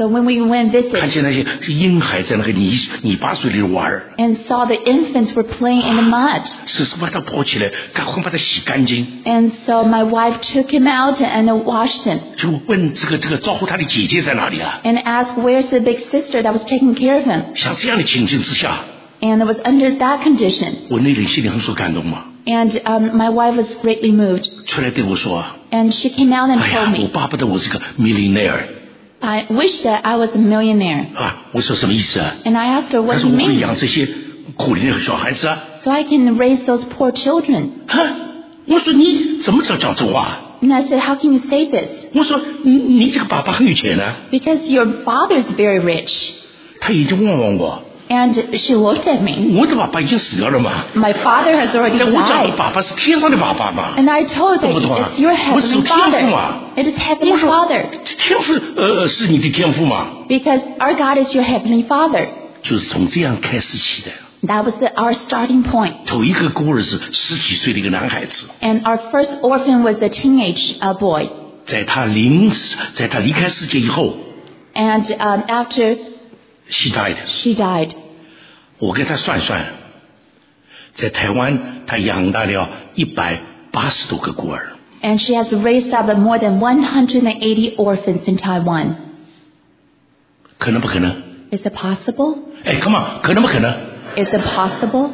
So when we went 看 visit 见那些婴孩在那个泥泥巴水里玩儿， and saw the infants were playing in the mud. 是是把他抱起来，赶快把他洗干净。 And so my wife took him out and washed him 就问这个这个招呼他的姐姐在哪里啊？ and asked where's the big sister that was taking care of him. 像这样的情境之下， And it was under that condition. 我内里心里很受感动嘛。 And um, my wife was greatly moved. 出来对我说 And she came out：“ and 哎 told 呀，我 me, 巴不得我是个 millionaire I wish that I was a millionaire. 啊！”我说什么意思啊？ And I asked her 他 what 说 he 我会 means. 养这些苦灵的小孩子啊。 So I can raise those poor children. 哈，我说你怎么知道讲这话？ And I said, how can you say this? 我说你你这个爸爸很有钱呢、啊。 Because your father's very rich. 他已经望望我， And she looked at me. 我的爸爸已经死掉了嘛。 My father has already 但我讲的 died. 爸爸是天上的爸爸嘛。 And I told her 懂不懂啊？ it's your 我是 heavenly 天父 father. 嘛。 It is 我 heavenly 说 father. 天父呃是你的天父嘛， Because our God is your heavenly father. 就是从这样开始起的。 That was the, our starting point. 头一个孤儿是十几岁的一个男孩子， And our first orphan was a teenage uh, boy. 在他临死，在他离开世界以后， And um, after he died。 she died, 我给他算算，在台湾他养大了一百八十多个孤儿， and she has raised up more than one hundred eighty orphans in Taiwan. 可能不可能？ Is it possible? 哎 ，come on， 可能不可能？ Is it possible?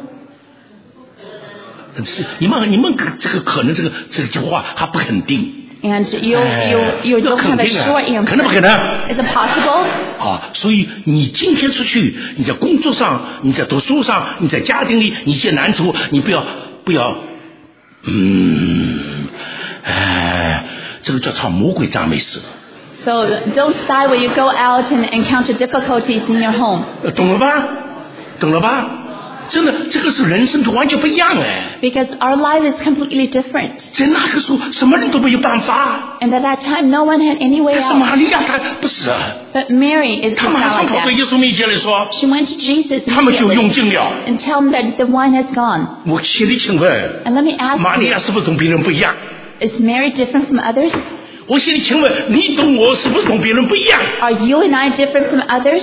是你们你们这个可能这个这个话还不肯定。 And you, you, you don't have a short answer. 可能不可能？ Is it possible? 啊，所以你今天出去，你在工作上，你在读书上，你在家庭里，你一些难处，你不要不要，嗯，哎，这个叫唱魔鬼赞美诗， So don't sigh when you go out and encounter difficulties in your home. 懂了吧？懂了吧？真的，这个是人生就完全不一样哎。 Because our life is completely different. 在那个时候，什么人都没有办法。 And at that time, no one had any way 但是 out. 玛利亚她不是啊， But Mary is 她 not 马上 like 跑到 that. 耶稣面前来说 She went to Jesus：“ 他们就用 immediately 尽了。 and tell him that the wine has gone. ” 我心里请问， And let me ask 玛利 you, 亚是不是同别人不一样？ is Mary different from others? 我心里请问，你懂我是不是同别人不一样？ Are you and I different from others?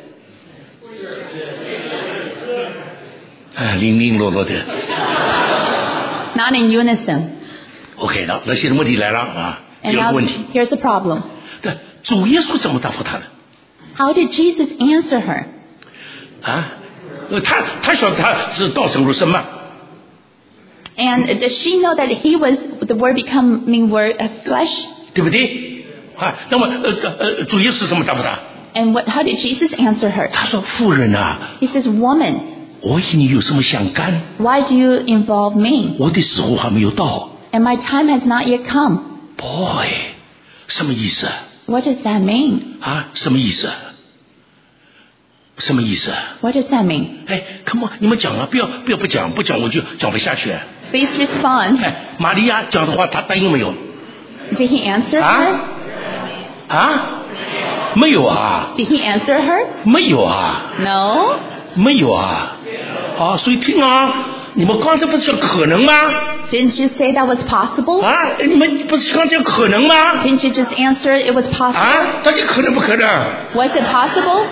啊，零零落落的。 Not in unison. OK 了，那现在问题来了啊， And 第二 now 个问题， here's the problem. 对，主耶稣怎么答复他的？ How did Jesus answer her? 啊，呃，他他晓得他是道成肉身嘛？ And does she know that he was the word becoming word of flesh? 对不对？啊，那么呃呃，主耶稣怎么答复他？ And what, how did Jesus answer her? 他说：“妇人啊， He says, woman, 我与你有什么相干？ why do you involve me? 我的时候还没有到。 And my time has not yet come. Boy，什么意思 What does that mean? 啊？什么意思？什么意思？ What does that mean? 哎 ，come on，你们讲啊，不要不要不讲，不讲我就讲不下去。 Please respond. 哎，玛利亚讲的话，他答应没有？ Did he answer her? 啊？啊？没有啊？ Did he answer her? 没有啊？ No. 没有啊？啊，所以听啊，你们刚才不是说可能吗？ Didn't you say that was possible? 啊，你们不是刚才有可能吗？ Didn't you just answer it was possible? 啊，到底可能不可能？ Was it possible?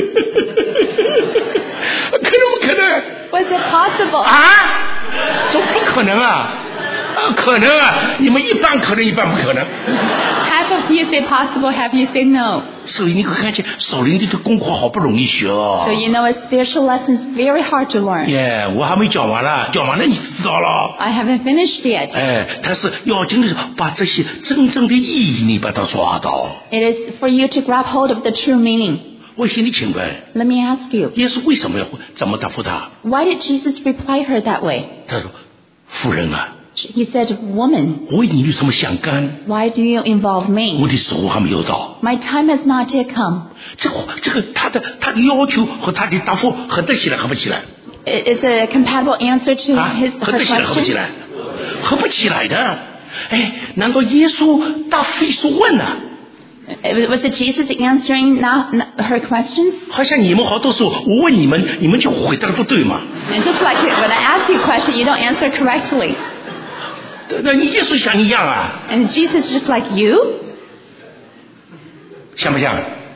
可能不可能？ Was it possible? 啊？怎么不可能啊？啊，可能啊！你们一半可能，一半不可能。 Half of you say possible, half you say no. 所以你会看见属灵的功课好不容易学哦。 So you know a spiritual lesson is very hard to learn. 耶，我还没讲完了，讲完了你知道了。 I haven't finished yet. 哎，但是要紧的是把这些真正的意义你把它抓到。 It is for you to grab hold of the true meaning. 我心里请问， Let me ask you, 耶稣为什么要怎么答复他？ why did Jesus reply her that way? 他说：“夫人啊， He said, woman, 我与你有什么相干？ why do you involve 我 me? 的时候还没有到。 My time has not yet come. 这个这个他的他的要求和他的答复合得起来，合不起来？ Is it a compatible answer to 啊 his, 合 her 得起来，合不起 question? 来？合不起来的。哎，难道耶稣答非所问呢、啊？ Was it Jesus answering not, not her questions? 好像你们好多时候我问你们，你们就回答的不对嘛。 And just like when I ask you a question, you don't answer correctly. 那你耶稣像你一样啊？ And Jesus is just like you? 像不像？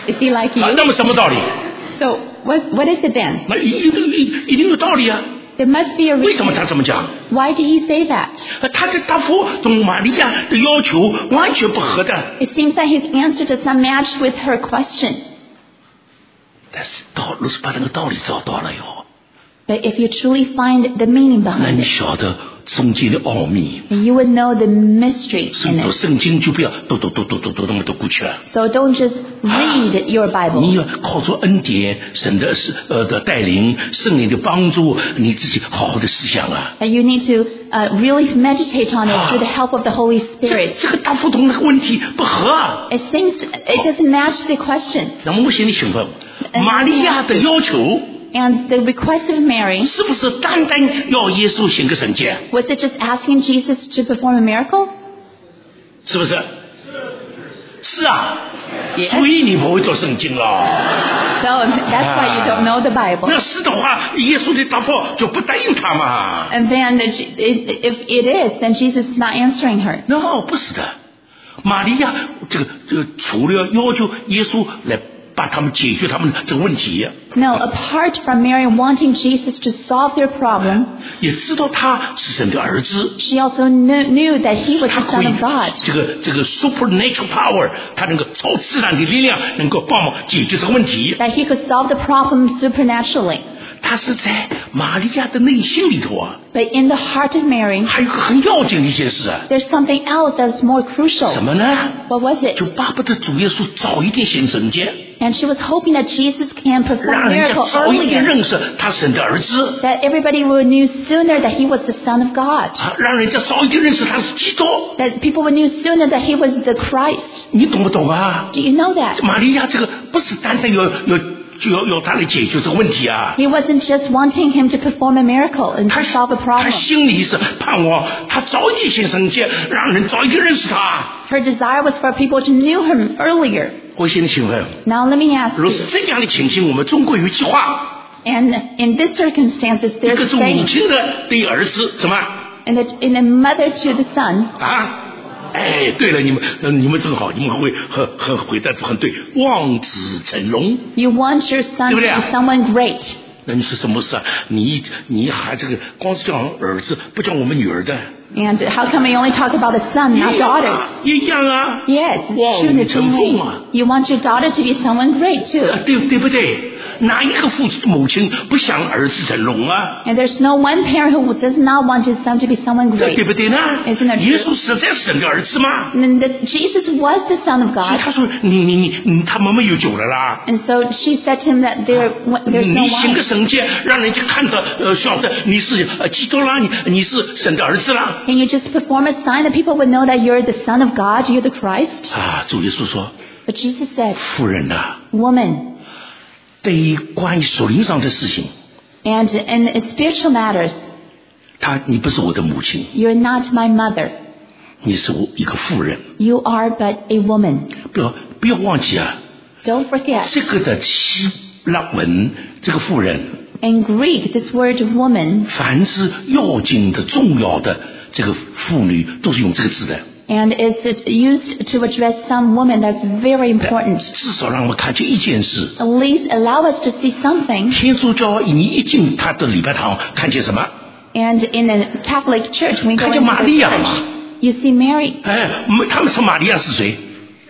Is he like 啊， you? 那么什么道理？ So what what is it then? 那一定一一定有道理啊！ There must be a 为什么 reason. 他这么讲？ Why did he say that? 呃他的答复同玛利亚的要求完全不合的。 It seems that his answer does not match with her question. 但是到若是把那个道理找到了以后， But if you truly find the meaning 那 behind 你 it, 晓得中间的奥秘。 then you would know the mystery 所以 in 读 it. 圣经就不要读读读读读读那么多过去了。 So don't just read your 你 Bible. 要靠着恩典、神的呃的带领、圣灵的帮助，你自己好好的思想啊。 And you need to uh, really meditate on it through the help of the Holy 这 Spirit. 这个答复同那个问题不合啊。 It seems it doesn't match the question. 那么我现在请问，玛利亚的要求 And the request of Mary, 是不是单单要耶稣行个神迹？ was it just asking Jesus to perform a miracle? 是不是？是啊， Yes. 所以你不会做圣经了。 So that's why you don't know the Bible. 那是的话，耶稣的答复就不答应他嘛。 And then the, if it is, then Jesus is not answering her. no 不是的，玛利亚这个这个除了要求耶稣来把他们解决他们这个问题， No, apart from Mary wanting Jesus to solve their problem, 也知道他是神的儿子， she also knew, knew that he was 他 the 可 Son 以 of God. 这个这个 supernatural power， 他能够超自然的力量能够帮忙解决这个问题。 That he could solve the problem supernaturally. 他是在玛利亚的内心里头啊， But in the heart of Mary, 还有一个很要紧的一件事啊， there's something else that's more 什 crucial. 么呢？ What was it? 就巴不得主耶稣早一点行神迹， And she was hoping that Jesus can perform 让 a 人家 miracle 早一点 earlier. 认识他神的儿子， That everybody would knew sooner that he was the Son of God. 啊，让人家早一点认识他是基督。 That people would knew sooner that he was the Christ. 你懂不懂啊？ Do you know that? 玛利亚这个不是单单要要就要要他来解决这个问题啊， He wasn't just wanting him to perform a miracle and 他 to solve a 他 problem. 心里是盼望他早一点行神迹，让人早一点认识他。 Her desire was for people to know him earlier. 我现在请问， Now let me ask 如果是 you, 这样的情形，我们中国有一句话， and in this circumstances, 一 there's 个 a 是母 saying, 亲的对儿子什么 in the, in the mother to the son, 啊？哎，对了，你们呃你们真好，你们会很很回答得很对，望子成龙。 you want your son to 对不对啊？ be someone great. 那你是什么事啊？你你还这个光是叫儿子，不叫我们女儿的， And how come we only talk about the son, 一 not 样 daughters? 啊，一样啊， Yes, it's true 望 the 女 same 成凤 way. 啊， You want your daughter to be someone great 呃 too. 对对不对？哪一个父母亲不想儿子成龙啊？ And there's no one parent who does not want his son to be someone 对 great. 不对呢？ Isn't that true? 耶稣实在是神的儿子吗？ And that Jesus was the Son of 所以 God. 他说你你你你他们没有酒了啦。 And so she said to him that there, there's no 你行个 wine. 神迹，让人家看到呃晓得你是呃基督啦，你你是神的儿子啦。 Can you just perform a sign that people would know that you're the Son of God, you're the Christ? 啊，主耶稣说， But Jesus said, 夫人呐、 woman, 对于关于属灵上的事情， and in spiritual matters, 他你不是我的母亲， you're not my mother. 你是我一个妇人。 You are but a woman. 不要不要忘记啊， Don't forget. 这个的希腊文这个妇人， In Greek, this word woman, 凡是要紧的、重要的这个妇女，都是用这个字的。 and it's used to address some woman that's very important. 至少让我们看见一件事： At least allow us to see something. 天主教你一进他的礼拜堂，看见什么？ And in a Catholic church, when we go 看见 into 玛 the 利亚嘛？ church, you see Mary. 哎，他们说玛利亚是谁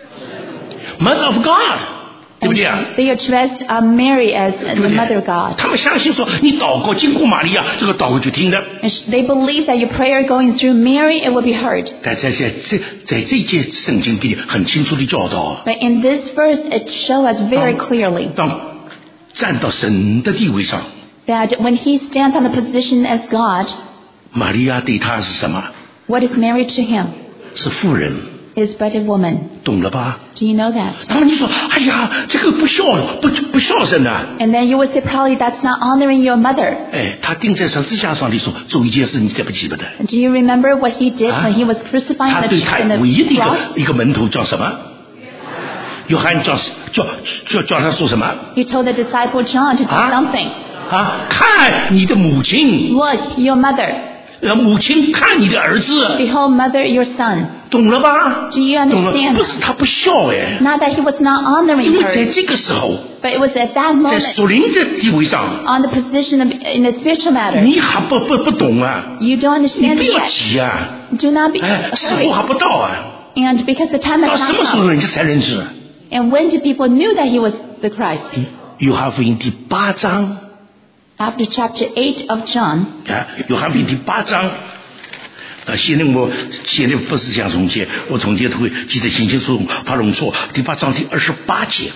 ？Mother of God， 对不对啊？ They address uh, Mary as 对 the 不 Mother 对 of？God. 他们相信说，你祷告经过玛利亚，这个祷告就听的。 And sh- they believe that your prayer going through Mary, it will be heard. 在在在这在这节圣经里很清楚的教导， But in this verse, it shows us very clearly 当站到神的地位上， that when he stands on the position as God, 玛利亚对他是什么？ what is Mary to him? 是妇人， Is but a woman. 懂了吧？ Do you know that? 他们就说：“哎呀，这个不孝不不孝顺呐、啊！” And then you would say probably that's not honoring your mother. 哎，他钉在十字架上的时候做一件事，你记不记不得？ Do you remember what he did 啊 when he was crucified 他 in 对 the, 他 in the 唯一的一 cross? 个一个门徒叫什么？约翰叫叫叫叫他说什么？ He told the disciple John to do 啊 something. 啊，看你的母亲， Look, your mother. 呃，母亲看你的儿子。 Behold, mother, your son. 懂了吧？ Do you 懂了， understand? 不是他不孝哎， Not that he was not 因 honoring 为在 her, 这个时候， but it was at that 在 moment 属灵的地位上， on the position of in the spiritual matter. 你还不不不懂啊， You don't 你 understand 不 it 要 yet. 急啊， Do not be 哎，时候 hurried. 还不到啊， And because the time 到 has 什 not 么时候 come. 人家才认知？ And when did people knew that he was the Christ? 约翰福音第八章 After chapter eight of John, 啊，约翰福音第八章。啊，现在我现在不是想总结，我总结都会记得清清楚楚，怕弄错。第八章第二十八节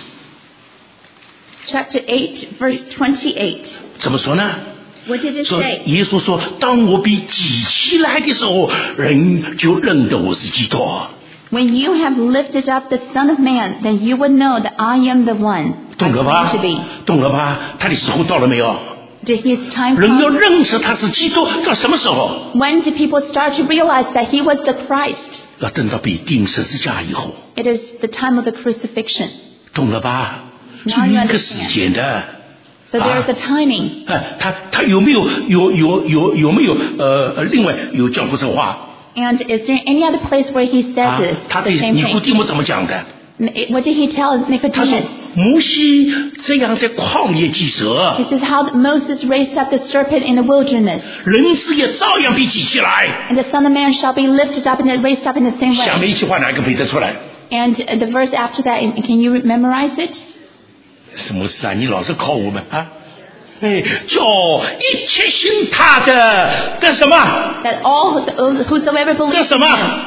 chapter eight, verse twenty-eight. 怎么说呢？ What did it 说 say? 耶稣说：“当我比举起来的时候，人就认得我是基督。” When you have lifted up the Son of Man, then you would know that I am the one I 懂了吧 claim to be.？ 懂了吧？他的时候到了没有？ Did his time 人要 come? 认识他是基督，到什么时候？ When did people start to realize that he was the Christ? 要等到被钉十字架以后， It is the time of the crucifixion. 懂了吧？ Now 是 you 一个 understand. 时间的。 So there is a timing. 哎，他他有没有有有有有没有呃呃？另外有讲过这话 And is there any other place where he says 啊 this? 他对 The same 尼古 thing. 丁姆怎么讲的？ What did he tell 他说 Nicodemus?：“ 摩西这样在旷野记蛇， He says how Moses raised up the serpent in the wilderness, 人子也照样比起起来。 and the Son of Man shall be lifted up and raised up in the same ” 下面 way. 一句话哪个背得出来？ And the verse after that, can you memorize it? 什么事啊？你老是考我们啊？哎，叫一切信他的的什么？ That all whosoever 的 believes 什 in 么？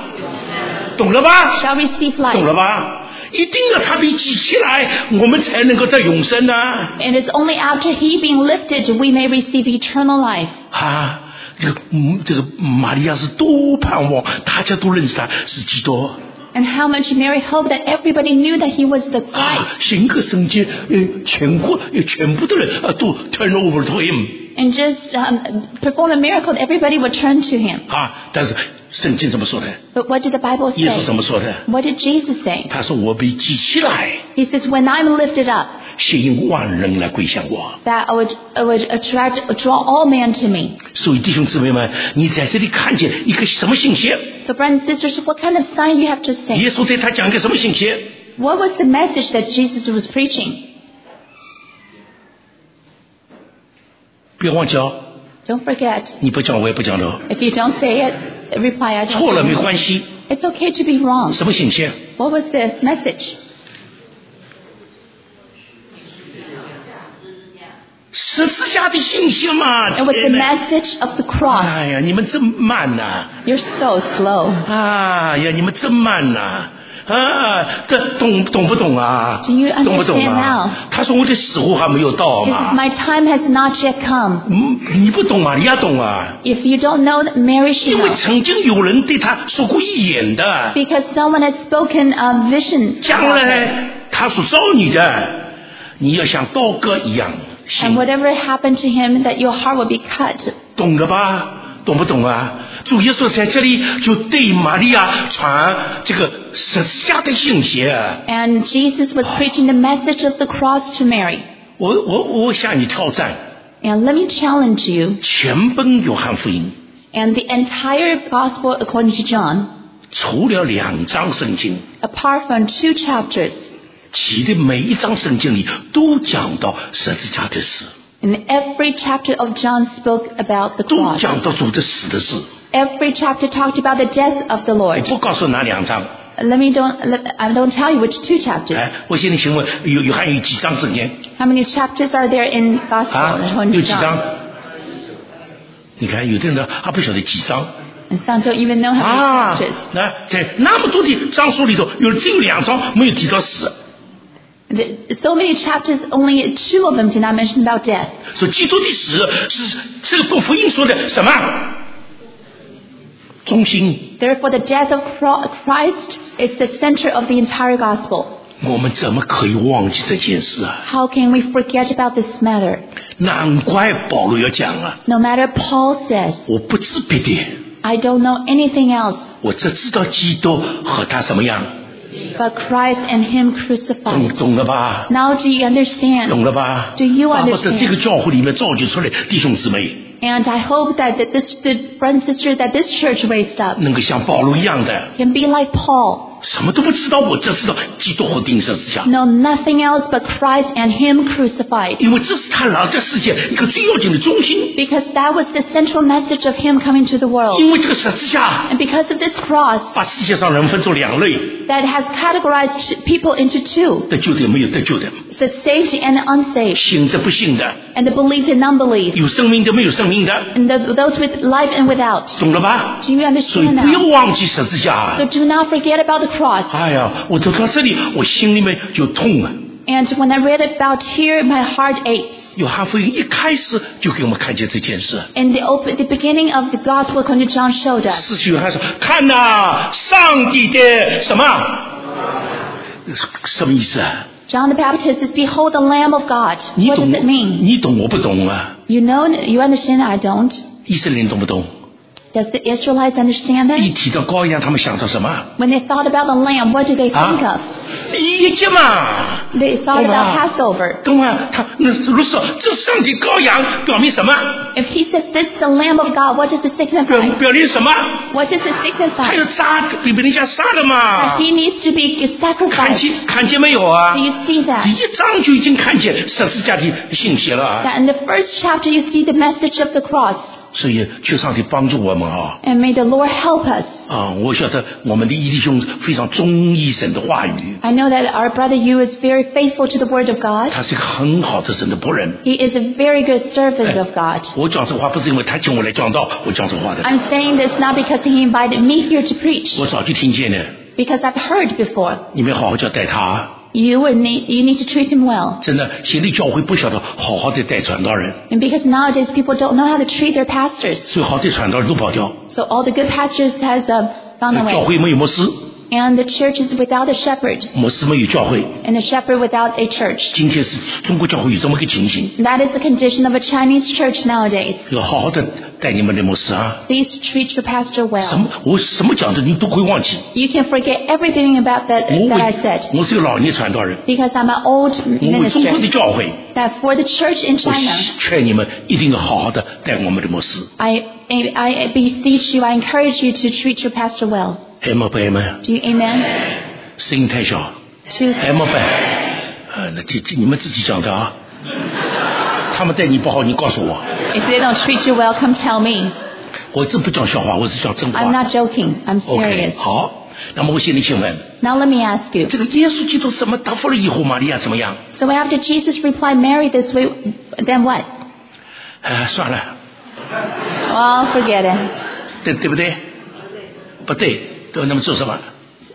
him 懂了吧？ shall receive 懂了 life. 吧？一定要他比起起来，我们才能够得永生啊！ And it's only after he being lifted we may receive eternal life. 啊，这个嗯，这个玛利亚是多盼望，大家都认识他是基督 And how much Mary hoped that everybody knew that he was the 啊 Christ. 行个圣洁，呃，全国呃全部的人啊都 turn over to him And just um, perform a miracle, everybody would turn to him. 啊，但是圣经怎么说的？ But what did the Bible 耶稣怎 say? 么说的？ What did Jesus say? 他说：“我被举起来， He says, when I'm lifted up, 吸引万人来归向我。” that I would, I would attract, draw all men to me. 所以弟兄姊妹们，你在这里看见一个什么信息？ So brothers and sisters, what kind of sign you have to say? 耶稣对他讲个什么信息？ What was the message that Jesus was preaching? 不要忘记哦， Don't forget. 你不讲我也不讲的哦。 If you don't say it, reply, I don't 错了 say 没 it. 关系， It's okay to be wrong. 什么信息？ What was the message? 十字架的信息嘛。 It was the 天哪 message of the cross. 哎呀，你们真慢呐、 You're so slow. 哎呀，你们真慢呐、啊！这懂懂不懂啊？ Do you 懂不懂 understand 啊 now?？ 他说我的时候还没有到 He says, 嘛。 my time has not yet come. 嗯，你不懂啊，你也懂啊。 If you don't know, Mary should 因为 know. 曾经有人对他说过预言的， Because someone has spoken a vision 将 about her. 来他所造你的，你要像刀割一样 And 行， whatever happened to him, that your heart will be cut. 懂了吧？懂不懂啊？主耶稣在这里就对玛利亚传这个十字架的信息。 And Jesus was preaching the message of the cross to Mary. 我我我向你挑战， And let me challenge you. 全本约翰福音 And the entire gospel according to John, 除了两章圣经， apart from two chapters, 其的每一章圣经里都讲到十字架的事， and every chapter of John spoke about the 都 cross. 讲到主的死的事。 Every chapter talked about the death of the 我 Lord. 不告诉哪两章。 Let me don't let, I don't tell you which two chapters. 哎，我现在请问有有还有几章圣经 How many chapters are there in gospel 啊？ according 有 to 几章 John?？ 你看有的人还不晓得几章 And some don't even know how 啊 many chapters.？ 那在那么多的章数里头，有只有两章没有提到死， The- So many chapters, only two of them did not mention about death. 说基督的死是这个做福音说的什么中心？ Therefore, the death of Cro- Christ is the center of the entire gospel. 我们怎么可以忘记这件事啊？ How can we forget about this matter? 难怪保罗要讲啊， No matter Paul says, 我不知别的， I don't know anything else 我只知道基督和他什么样， but Christ and Him 懂 crucified. 懂了吧？ Now do you understand? 懂了吧？ Do you 巴不得 understand? 这个教会里面造就出来弟兄姊妹。 And I hope that, that this the brothers and sisters that this church raised up 能够像保罗一样的， can be like Paul. 什么都不知道，我只知道基督和钉十字架。 Know nothing else but Christ and Him crucified. 因为这是他来这世界一个最要紧的中心。 Because that was the central message of Him coming to the world. 因为这个十字架 And because of this cross 把世界上人分作两类， that has categorized people into two, 得救的没有得救的， the saved and the unsaved, 信的不信的， and the believed and unbelieved, 有生命的没有生命的， and the, those with life and without. 懂了吧？ Do you 所以 understand 不要 that? 忘记十字架。 So do not forget about the cross. 哎呀，我读到这里，我心里面就痛啊。 And when I read about here, my heart aches. 约翰福音一开始就给我们看见这件事。 In the, open, the beginning of the gospel according to John showed us. 四十约翰说：“看哪，上帝的什么？什么意思啊？ John the Baptist says, Behold the Lamb of God. 你 What 懂 does it mean? 你懂我不懂啊？ You know, you understand, I don't. 以色列人懂不懂？ Does the Israelites understand 一 that? 提到羔羊，他们想到什么？ When they thought about the Lamb, what did they think 啊 of? 一节嘛， They thought 对吧 about Passover. 懂吗？他那如说这上帝羔羊表明什么？ If he says this is the Lamb of God, what does it 表 signify? 表明什么？ What does it 他 signify? 要杀，给别人家杀了 That 嘛？ he needs to be 看 sacrificed. 见看见没有啊 Do？you see that? 第一章就已经看见十字架的信息了啊！ That in the first chapter you see the message of the cross. 所以求上帝帮助我们啊！ And may the Lord help us. 啊，我晓得我们的伊弟兄非常忠于神的话语， I know that our brother Yu is very faithful to the word of God. 他是一个很好的神的仆人。 He is a very good servant of God. 我讲这话不是因为他请我来讲道，我讲这话的， I'm saying this not because he invited me here to preach, 我早就听见了。 because I've heard before. 你们好好交代他， You would need, you need to treat him well. 真的，现在教会不晓得好好的带传道人， And because nowadays people don't know how to treat their pastors. 所以好的传道人都跑掉， So all the good pastors has uh, gone 教 away. 会没有牧师， And the church is without a shepherd. 牧师没有教会。 And a shepherd without a church. 今天是中国教会有这么个情形， That is the condition of a Chinese church nowadays. 要好好的带你们的牧师啊！ Please treat your pastor 什 well. 么我什么讲的你都会忘记。 You can forget everything about that 我 that I 为 said. 我是个老年传道人， Because I'm an old 我为中国的 minister. 教会， That for the church in 我 China, 劝你们一定要好好的带我们的牧师。 I, I beseech you, I encourage you to treat your pastor well. M 不 M？ Do you amen? 声音太小。 To, M 不？呃，那这这你们自己讲的啊。他们待你不好，你告诉我。 if they don't treat you well, come tell me. 我真不讲笑话，我是讲真 I'm 话。 not joking. I'm OK， serious. 好。那么我现在请问， Now let me ask you. 这个耶稣基督怎么答复了以后，玛利亚怎么样？ So after Jesus replied Mary this way, then what? 呃，算了， Well, forget it. 对对不对？不对，对，那么做什么？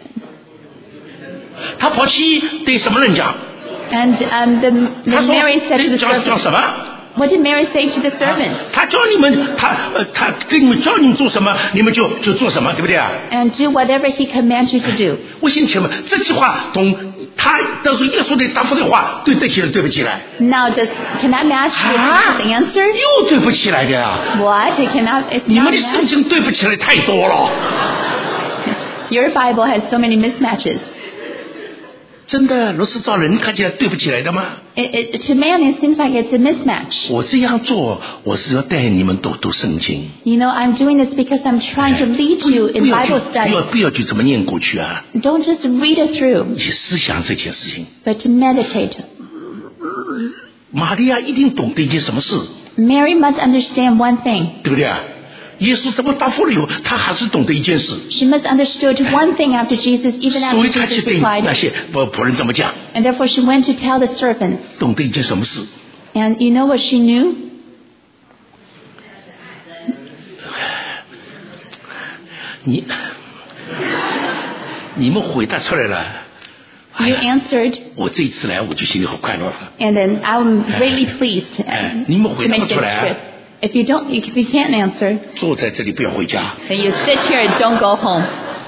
他跑去对什么人讲？ And um, the, 他 the 说 Mary said to the 讲讲 servants, 什么？ what did Mary say to the servants? 他教你们，他呃，他跟你们教你们做什么，你们就就做什么，对不对啊？ And do whatever he commands you to do. 我想请问，这句话同他当时耶稣的答复的话，对这些人对不起来 Now, does can I match 啊 with the answer? 又对不起来的呀、 What? It cannot. It's 你 not 们的圣 matched. 经对不起来太多了， Your Bible has so many mismatches. 真的，若是照人看起来对不起来的吗？ It, it, to man, it seems like it's a mismatch. 我这样做，我是要带你们读读圣经， You know, I'm doing this because I'm trying to lead you 不 in 要去 Bible 不要 study. 不要去怎么念过去啊？ Don't just read it through, 你思想这件事情。 but to meditate. 玛利亚一定懂得一件什么事， Mary must understand one thing. 对不对啊？耶稣怎么答复了以后，他还是懂得一件事， She must understood one thing after Jesus, even 所以 after 他去 Jesus 对那 replied. 些仆仆人怎么讲， And therefore she went to tell the servants. 懂得一件什么事？ And you know what she knew? 你你们回答出来了，哎 You 呀， answered, 我这一次来我就心里好快乐。 and then I'm greatly pleased uh, 哎，你们 to 回答 make 不 this 出来啊 trip. If you don't, if you can't answer, 坐在这里不要回家， then you sit here and don't go home.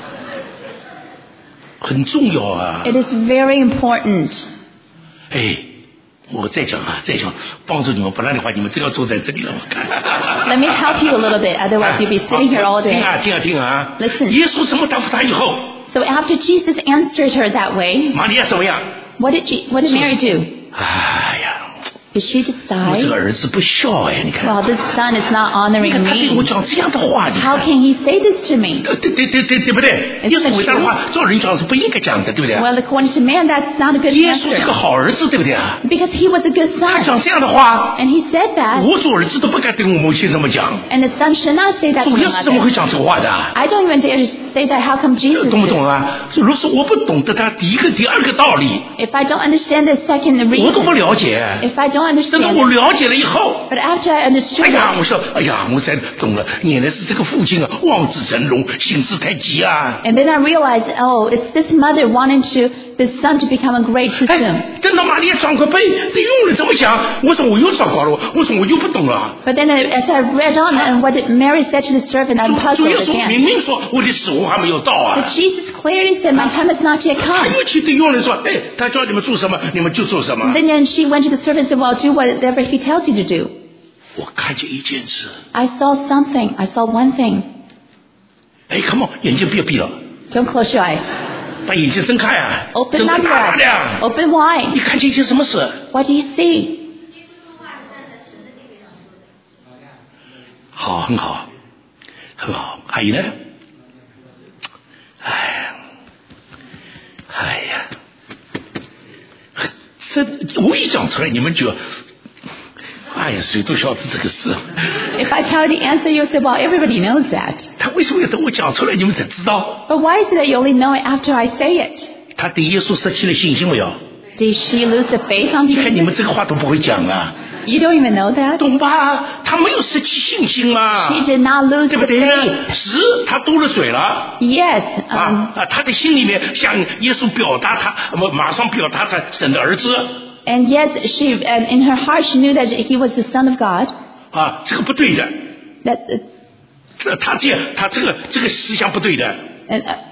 很重要啊！ It is very important. 哎，我再讲啊，再讲，帮助你们，不然的话你们真要坐在这里了。 Let me help you a little bit, otherwise you'll be sitting here all 听 day. 啊听啊听啊！ Listen. 耶稣怎么答复他以后， So after Jesus answered her that way, 玛利亚怎么样？ what did, Je- what did Mary do? 哎呀， Did she 我这个 decide? 儿子不孝哎，你看。 Well, this son is not 你 honoring 看他对我 me. 讲这样的话，你 How 看。 can he say this to me? 对对对对对不对？ Isn't 耶稣 it 伟大的 true? 话，照人讲是不应该讲的，对不对？ Well, according to man, that's not a good 耶稣是个 answer. 好儿子，对不对啊？ Because he was a good 他 son. 讲这样的话， And he said that. 我做儿子都不该对我母亲这么讲。 And the son should not say that to 主 the 耶稣怎么会 mother. 讲这个话的？ I don't even dare to say that. How come Jesus 懂不 did? 懂啊？如果说我不懂得他第一个、第二个道理， If I don't understand the second 我都不 reason, 了解。 if I don't 但是 understand 我 it, 了解了以后， but after I 哎 understood 呀， it, 我说，哎呀，我才懂了，原来是这个父亲啊，望子成龙，心智太急啊！ and then I realized, oh, it's this mother wanting to this son to become a great too 哎 soon.， 等到玛利亚转过背，他用了怎么想？我说我又糟糕了，我说我又不懂了。 But then as I read on and what Mary said to the servant, I'm 主 puzzled 耶稣 again. 明明说我的时候还没有到啊 But，Jesus clearly said, my time has not yet 他 come. 又去对佣人说，哎，他叫你们做什么，你们就做什么 And。then she went to the servant and said, well, do whatever he tells you to do. 我看见一件事， I saw something. I saw one thing. 哎 ，come on，眼睛别闭了， Don't close your eyes. 把眼睛睁开啊， Open 睁 up 开 your 大 eyes. 亮。 Open wide. 你看见一件什么事？ What do you see? 好，很好，很好。还有呢？哎，哎呀，这我一讲出来，你们就，哎呀，谁都晓得这个事。 If I tell you the answer, you'll say, well, everybody knows that. 他为什么要等我讲出来，你们才知道？ But why is it that you only know it after I say it? 他对耶稣失去了信心没有？ Did she lose the faith on 你看你 Jesus? 们这个话都不会讲啊， You don't even know that? 懂吧？他没有失去信心嘛， She did not lose 对 the 不对呢？ faith. 是他多了水了。 Yes. 啊 Um, 啊！他的心里面向耶稣表达他，马马上表达他神的儿子 and yes, she, and in her heart, she knew that he was the Son of God. 啊，这个不对的， That, uh, 这他这样，他这个这个思想不对的， and, uh,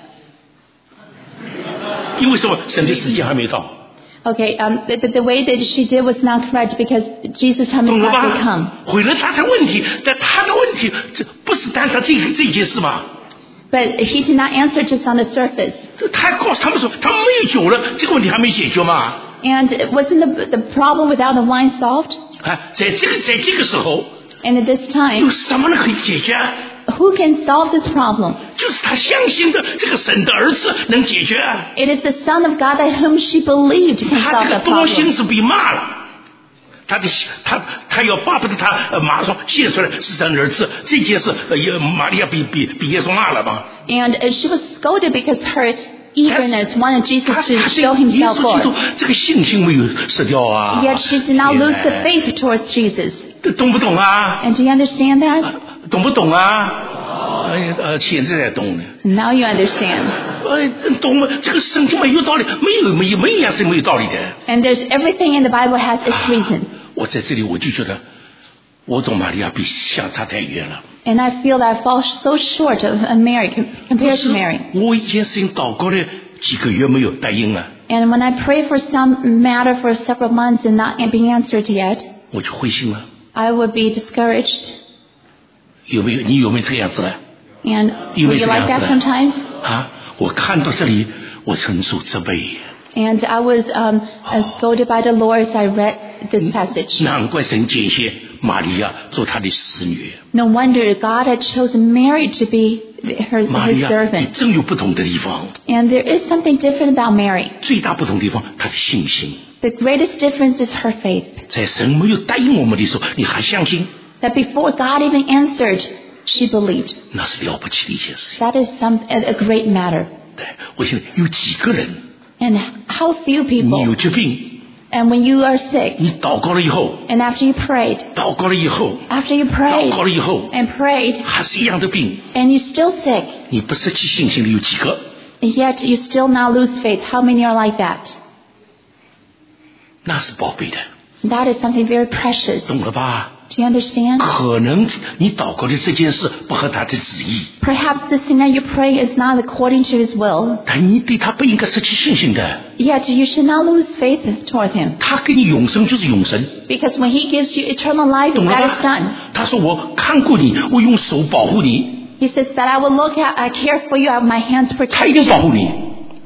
因为什么？神的时间还没到， okay, um, the, the, the way that she did was not correct because Jesus' time 懂 has 了 not yet 吧 come.？ 毁了他的问题，但他的问题，这不是单单这个这件事嘛？ But he did not answer just on the surface. 他告诉他们说，他们没有酒了，这个问题还没解决嘛？ And wasn't the, the problem without the wine solved? 啊，在这个在这个时候， And at this 有 time, 什么能可以解决？ who can solve this problem? 就是他相信的这个神的儿子能解决。 It is the Son of God that whom she believed can 他 solve 这个 the 多心 problem. 是被骂了，他的他他要巴不得他呃马上写出来是神儿子，这件事呃也玛利亚比比比耶稣骂了吧？ And uh, she was scolded because her eagerness wanted Jesus 他 to 他 show 对耶 himself 稣基督 forth. 这个信心没有失掉啊。 Yet she did not lose the 天哪 faith towards Jesus. 懂不懂啊？ And do you understand that? 懂不懂啊？哎呃，现在才懂呢。 Now you understand. 哎，懂吗？这个圣经没有道理，没有没有没有一样是没有道理的。 And there's everything in the Bible has its reason. 我在这里我就觉得，我懂玛利亚比相差太远了。 And I feel that I fall so short of uh, Mary com- compared to Mary. 我一件事情祷告了几个月没有答应啊， And when I pray for some matter for several months and not being answered yet, 我就灰心了。 I would be discouraged. 有没有？你有没有这样子的？ And 因为 would you 这 like 样 that 子 sometimes? 啊，我看到这里，我承受责备。 And I was um, uh, scolded by the Lord as I read this passage. 难怪神拣选玛利亚做他的使女。 No wonder God had chosen Mary to be her, 玛利 his 亚你 servant. 真有不同的地方， And there is something different about Mary. 最大不同的地方，她的信心。 The greatest difference is her faith. 在神没有答应我们的时候，你还相信， That before God even answered, she believed. 那是了不起的一件事情。 That is some, a, a great matter. 对，我想有几个人， And how few 你有 people, 疾病， and when you are sick, 你祷告了以后， and after you prayed, 祷告了以后， after you 祷 prayed 告了以后， and prayed, 还是一样的病， and you're still sick, 你不失去信心的有几个？ and yet you still not lose faith. How many are like that? 那是宝贝的， That is something very precious. 懂了吧？ Do you understand? 可能你祷告的这件事不合他的旨意， Perhaps the thing that you pray is not according to His will, 但你对他不应该失去信心的。 yet you should not lose faith toward Him. 他给你永生就是永生， Because when He gives you eternal life, 懂了 that is 吧 done.？ 他说我看过你，我用手保护你， He says that I will look at, I care for you, I have my hands 他 protect 一定保 you. 护你。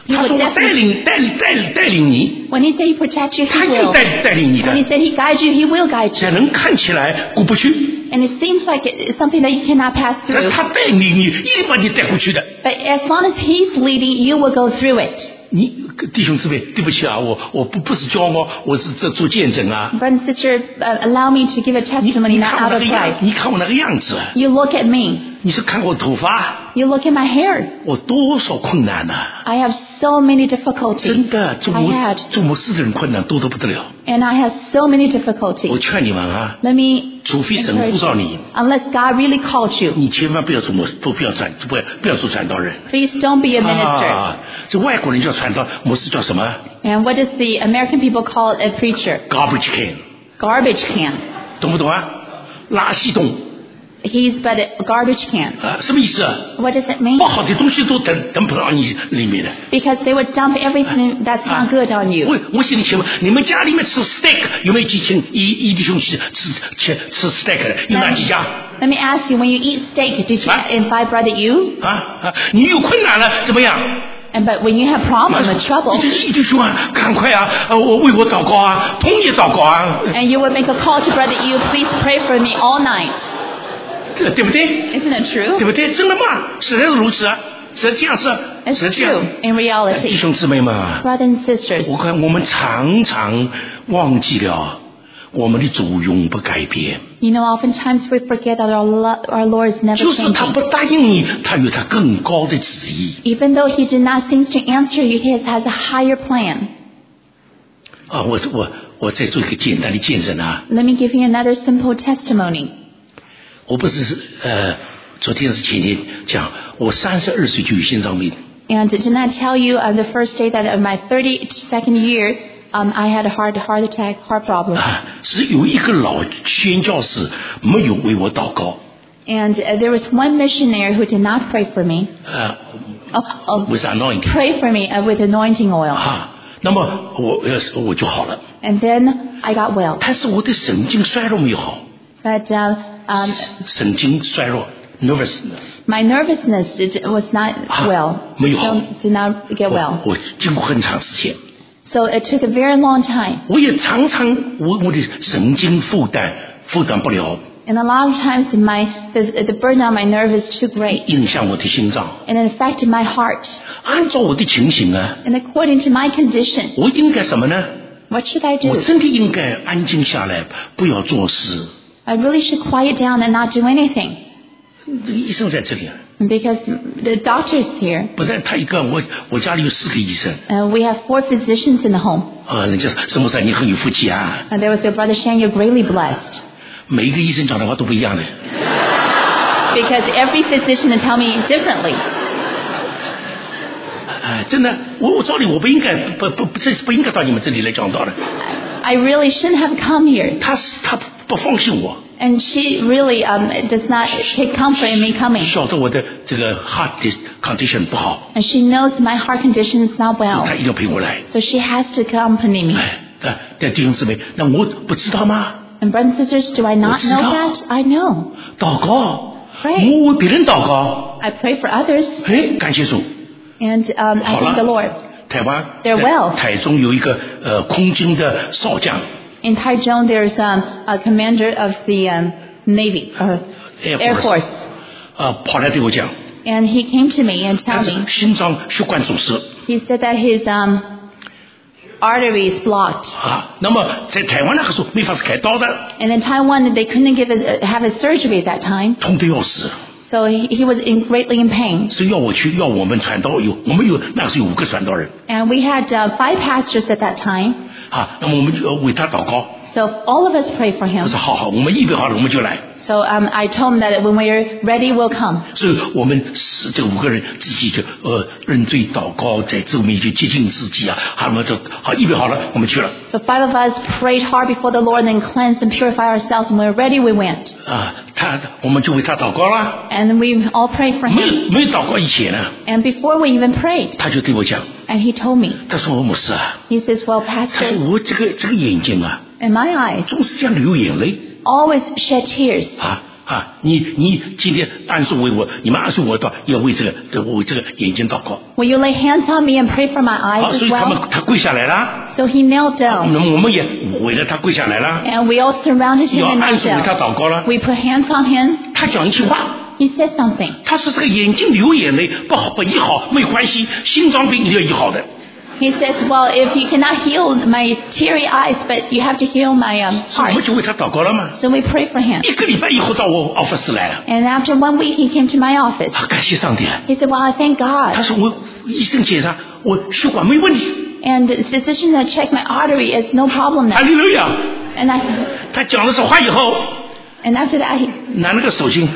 He 他 would 说我带 definitely, 领带领带领带领你， when he said he protects you, 他 he 就 will. 带带领你 When he 的， said he guides you, he will guide 才 you. 能看起来过不去。 And it seems like it's something that you cannot pass 但是 through. 他带领你，一定把你带过去的。 But as long as he's leading, you will go through it. 你弟兄姊妹，对不起啊，我我不不是骄傲，我是这做见证啊。 Brother and sister, uh, allow me to give a 你 testimony, 你 not 看我 out 那 of 个样， pride. 你看我那个样子， You look at me. 你是看我头发， You look at my hair. 我多少困难呐、啊！ I have so many 真 difficulties. 的，做 I 牧 had. 做牧师的人困难多得不得了。 And I have so many 我 difficulties. 劝你们啊， Let me 除非神 encourage 呼召 you. 你， Unless God really called you, 你千万不要做牧师，都不要传，不要不要做传道人。 please don't be a minister. 啊，这外国人叫传道，牧师叫什么 And what does the American people call a preacher? ？garbage can， Garbage can. 懂不懂啊？垃圾桶 He's but a garbage can. 啊，什么意思啊？ What does it mean? 不好的东西都等等不到你里面的。 Because they would dump everything that's not good on you. 我我心里请问，你们家里面吃 steak 有没有几亲一一弟兄吃吃吃吃 steak 的？有哪几家？ Let me ask you, when you eat steak, did you Huh? invite brother you? 啊啊！你有困难了怎么样？ And but when you have problem or trouble, 一弟兄啊，赶快啊！呃，我为我祷告啊，同意祷告啊， and you would make a call to brother you, please pray for me all night. 这对不对？ Isn't it 对 true? 不对？真的吗？实在是如此啊，实在这样子， It's 实在这样 true。in 弟 reality. 兄姊妹们啊， Brothers and sisters, 我看我们常常忘记了我们的主永不改变， you know, oftentimes we forget that our, lo- our Lord is never 就是他 changing. 不答应你，他有他更高的旨意 Even though he did not seem to answer you, he has a higher plan. 啊！我我我再做一个简单的见证啊， Let me give you another simple testimony. 我不是呃，昨天是前天讲，我三十二岁就有心脏病。 And did not tell you on the first day that of my thirty-second year, um, I had a heart heart attack, heart problem. 啊，是有一个老宣教士没有为我祷告， And uh, there was one missionary who did not pray for me. 呃 Oh, oh, ，with anointing pray for me uh, with anointing oil. 啊，那么我呃我就好了， And then I got well. 但是我的神经衰弱没有好， But uh, um, 神经衰弱 nervousness， my nervousness it was not well. 没有好。 So did not get 我 well. 我经过很长时间， So it took a very long time. 我也常常我我的神经负担负担不了， And a lot of times my the, the burden on my nerve is too great. 影响我的心脏。 And it affected my heart. 按照我的情形啊， And according to my condition, 我应该什么呢？ what should I 我 do? 真的应该安静下来，不要做事。 I really should quiet down and not do anything. 这个医生在这里啊， Because the doctor's here. 不但他一个，我我家里有四个医生 Uh, we have four physicians in the home. 啊，人家什么说你很有福气啊， And there was your brother Shane, you're greatly blessed. 每一个医生讲的话都不一样的。 Because every physician will tell me differently. 哎，真的，我我照理我不应该不不不这不应该到你们这里来讲道的。 I really shouldn't have come here. 他他不放心我， And she really um, does not take comfort in me coming. 晓得我的这个 heart condition 不好， And she knows my heart condition is not 他 well. 一定要陪我来。 So she has to accompany me. 哎，啊，但弟兄姊妹，那我不知道吗？ And brothers and sisters, do I not know 我知道。 that? I know. 祷告， Pray. 我为别人祷告， I pray for others. 哎，感谢主。 And um, I 好 thank the 了 Lord. 台湾 They're 在 well. 台中有一个呃空军的少将 In Taichung, there's um, a commander of the um, Navy, uh, Air Air Force Force. 呃跑来对我讲， And he came to me and 他 told 是 me, 心脏血管阻塞 he said that his um, artery is blocked. 啊。那么在台湾那个时候没法子开刀的， And in Taiwan, they couldn't give a, have a surgery at that time. 痛得要死， So he, he was in, greatly in pain. 所以要我去，要我们传道有，我们有那个时候有五个传道人 And we had uh, five pastors at that time. 啊，那么我们就为他祷告。 So all of us prayed for 我 him. 说好好，我们预备好了我们就来。 So um, I told him that when we're ready, we'll come. 所以我们是这五个人自己就呃认罪祷告，在主面前接近自己啊，好，我们就好预备好了，我们去了 So five of us prayed hard before the Lord and then cleansed and purified ourselves. And when we're ready, we went. 啊。他我们就为他祷告了。 And we all prayed for 没 him. 有没有祷告以前呢， And before we even prayed, 他就对我讲， and he told me, 他说我牧师啊， he says, well, 他说 Pastor, 我这个这个眼睛啊， in my eyes, 总是这样流眼泪 always shed tears. 啊啊，你你今天安顺为我，你们安顺我祷，要为这个为这个眼睛祷告。 Will you lay hands on me and pray for my eyes 好， as 所以他们 well? 他跪下来了， So he knelt down, 那么我们也为了他跪下来了， and we all surrounded him 要 and 安 knelt 顺为他 down. 祷告了。 We put hands on him. 他讲一句话， He said something. 他说这个眼睛流眼泪不好不医好没关系，心脏病一定要医好的。 He says, well, if you cannot heal my teary eyes, but you have to heal my um, 所以我们 heart. 就为他祷告了嘛。 So we pray for him. 一个礼拜以后到我 office 来了， And after one week, he came to my office. 啊，感谢上帝。 He said, well, I thank 他 God. 说我医生检查我血管没问题， And the physician had checked my artery. It's no problem 哈 now. 利路亚。 And I, 他讲了这话以后， and after that, he, 拿了个手巾，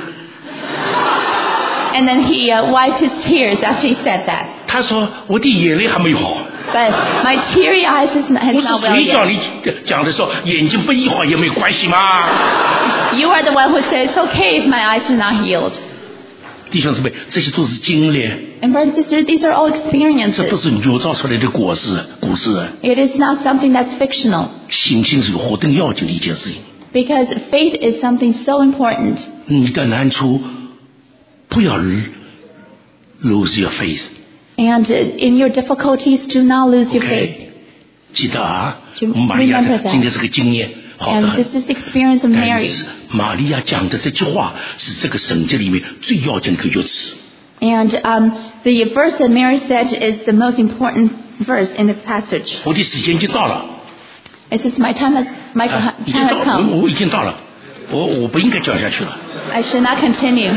and then he uh, wiped his tears after he said that. 他说我的眼泪还没有好。 But my teary eyes is not, has 我是 not well 谁叫 yet. 你讲的时候眼睛不医好也没有关系吗？ You are the one who said it's okay if my eyes are not healed. 弟兄姊妹，这些都是经历， And brothers and sisters, these are all 这不 experiences. 是扭造出来的果实故事。 It is not something that's fictional. 信心是何等要紧的一件事情。 Because faith is something so important. 你的难处不要 lose your faith。 And in your difficulties, do not lose your faith. OK， 记得啊， To 玛利亚 remember that. 今天是个经验，好的 And 很。 this is the experience of 但 Mary. 是玛利亚讲的这句话是这个圣经里面最要紧的一个句子。 And um, the verse that Mary said is the most important verse in the passage. 我的时间已经到了， It says, my time has, my 啊，已经 time 到 has 了， come. 我我已经到了，我我不应该讲下去了。 I should not continue.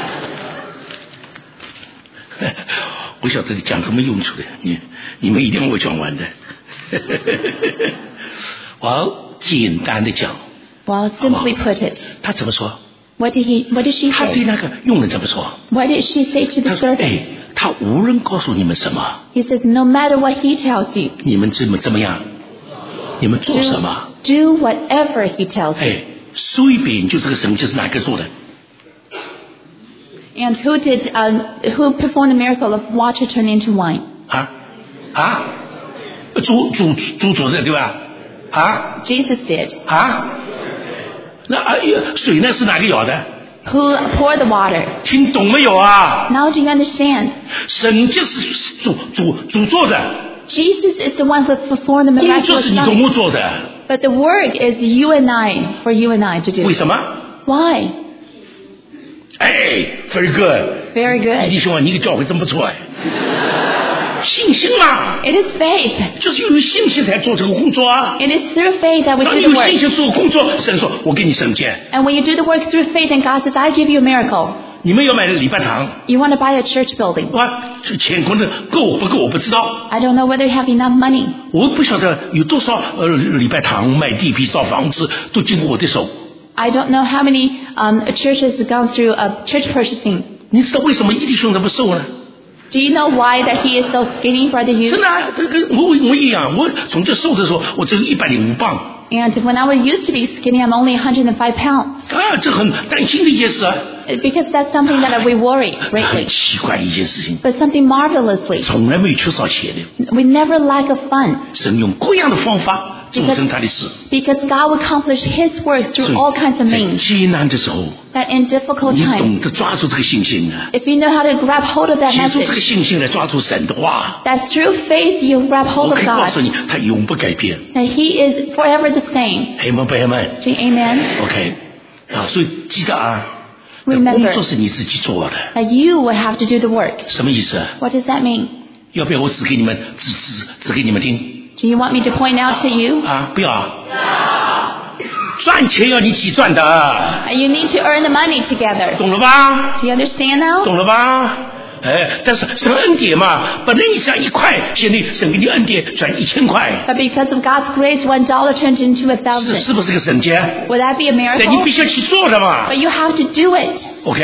我晓得你讲什么用处的，你你们一定会讲完的。我要简单的讲， Well, simply put it, 他怎么说？ what did he? What did she 他对 say? 那个佣人怎么说？ What did she say to 他 the 说：“哎 servant?， 他无论告诉你们什么， He says, no matter what he tells you, 你们怎么怎么样，你们做什么？ do whatever he tells you. 哎，随便就这个神就是哪个做的？ And who did? Um, who performed the miracle of water turning into wine? 啊啊，主主主做的对吧？啊 Jesus did. 啊，那啊水呢是哪个舀的？ Who poured the water? 听懂没有啊？ Now do you understand? 神就是主主主做的， Jesus is the one who performed the 工作 miraculous 是你跟 signs. 我做的， But the work is you and I, for you and I to 为 do. 什么？ Why? 哎 ，very good， Very 弟 good. 兄啊，你的教会真不错哎，信心嘛， It is faith. 就是有信心才做这个工作啊。 It is through faith that we 当 do 你 the 有信 work. 心做工作，神说：“我给你圣洁。 And when you do the work through faith, and God says, I give you a miracle. ” 你们要买的礼拜堂， You want to buy a church building. 哇，这钱可能够不够我不知道， I don't know whether you have enough money. 我不晓得有多少呃礼拜堂卖地皮造房子都经过我的手。 I don't know how many um, churches have gone through uh, church purchasing. 你知道为什么伊弟兄那么瘦呢？ Do you know why that he is so skinny, Brother 真 Yu? 的、啊，这个我我一样，我从这瘦的时候，我只有一百零五磅 And when I was used to be skinny, I'm only one hundred five pounds. 啊，这很担心的一件事啊， Because that's something that we worry 很 greatly. 奇怪的一件事情， But something marvelously. 从来没有缺少钱的。 We never lack of fun. 神用各样的方法做成他的事。 Because God will accomplish His work 所 through 以 all kinds of 在 means. 艰难的时候， That in difficult 你 times, 懂得抓住这个信心啊， if you know how to grab hold of that 借助这个 message, 信心来抓住神的话， that through faith you grab 我 hold of 可以告 God, 诉你，他永不改变。 that He is forever the same. 黑门白门 Say amen. ，OK 啊，所以记得啊， Remember 工作是你自己做的， that you will have to do the work. 什么意思？ What does that mean? 要不要我指给你们指指指给你们听 Do you want me to point out to you? 啊？不要啊，赚钱要你一起赚的， Uh, You need to earn the money together. 懂了吧？ Do you understand now? 懂了吧？哎，但是什么恩典嘛，本来你想一块，现在神给你恩典转一千块， But because of God's grace, one dollar turned into a 是 thousand. 是不是个神节？ Would that be a 对，你必 miracle? 须要去做的嘛。 But you have to do it.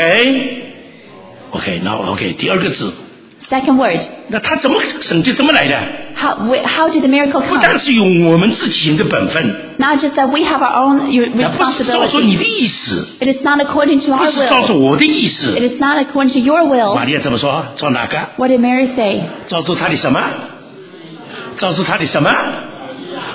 OK，OK，那 OK， 第二个字， Second word. 那他怎么神迹怎么来的？ How, wh- how did the miracle 不但 come? 是用我们自己的本分， Not just that we have our own your 那不是照着 responsibility. 你的意思， It is not according to 不 our 是照着 will. 我的意思。 It is not according to your 玛 will. 利亚怎么说？照哪个？ What did Mary say? 照着他的什么？照着他的什么？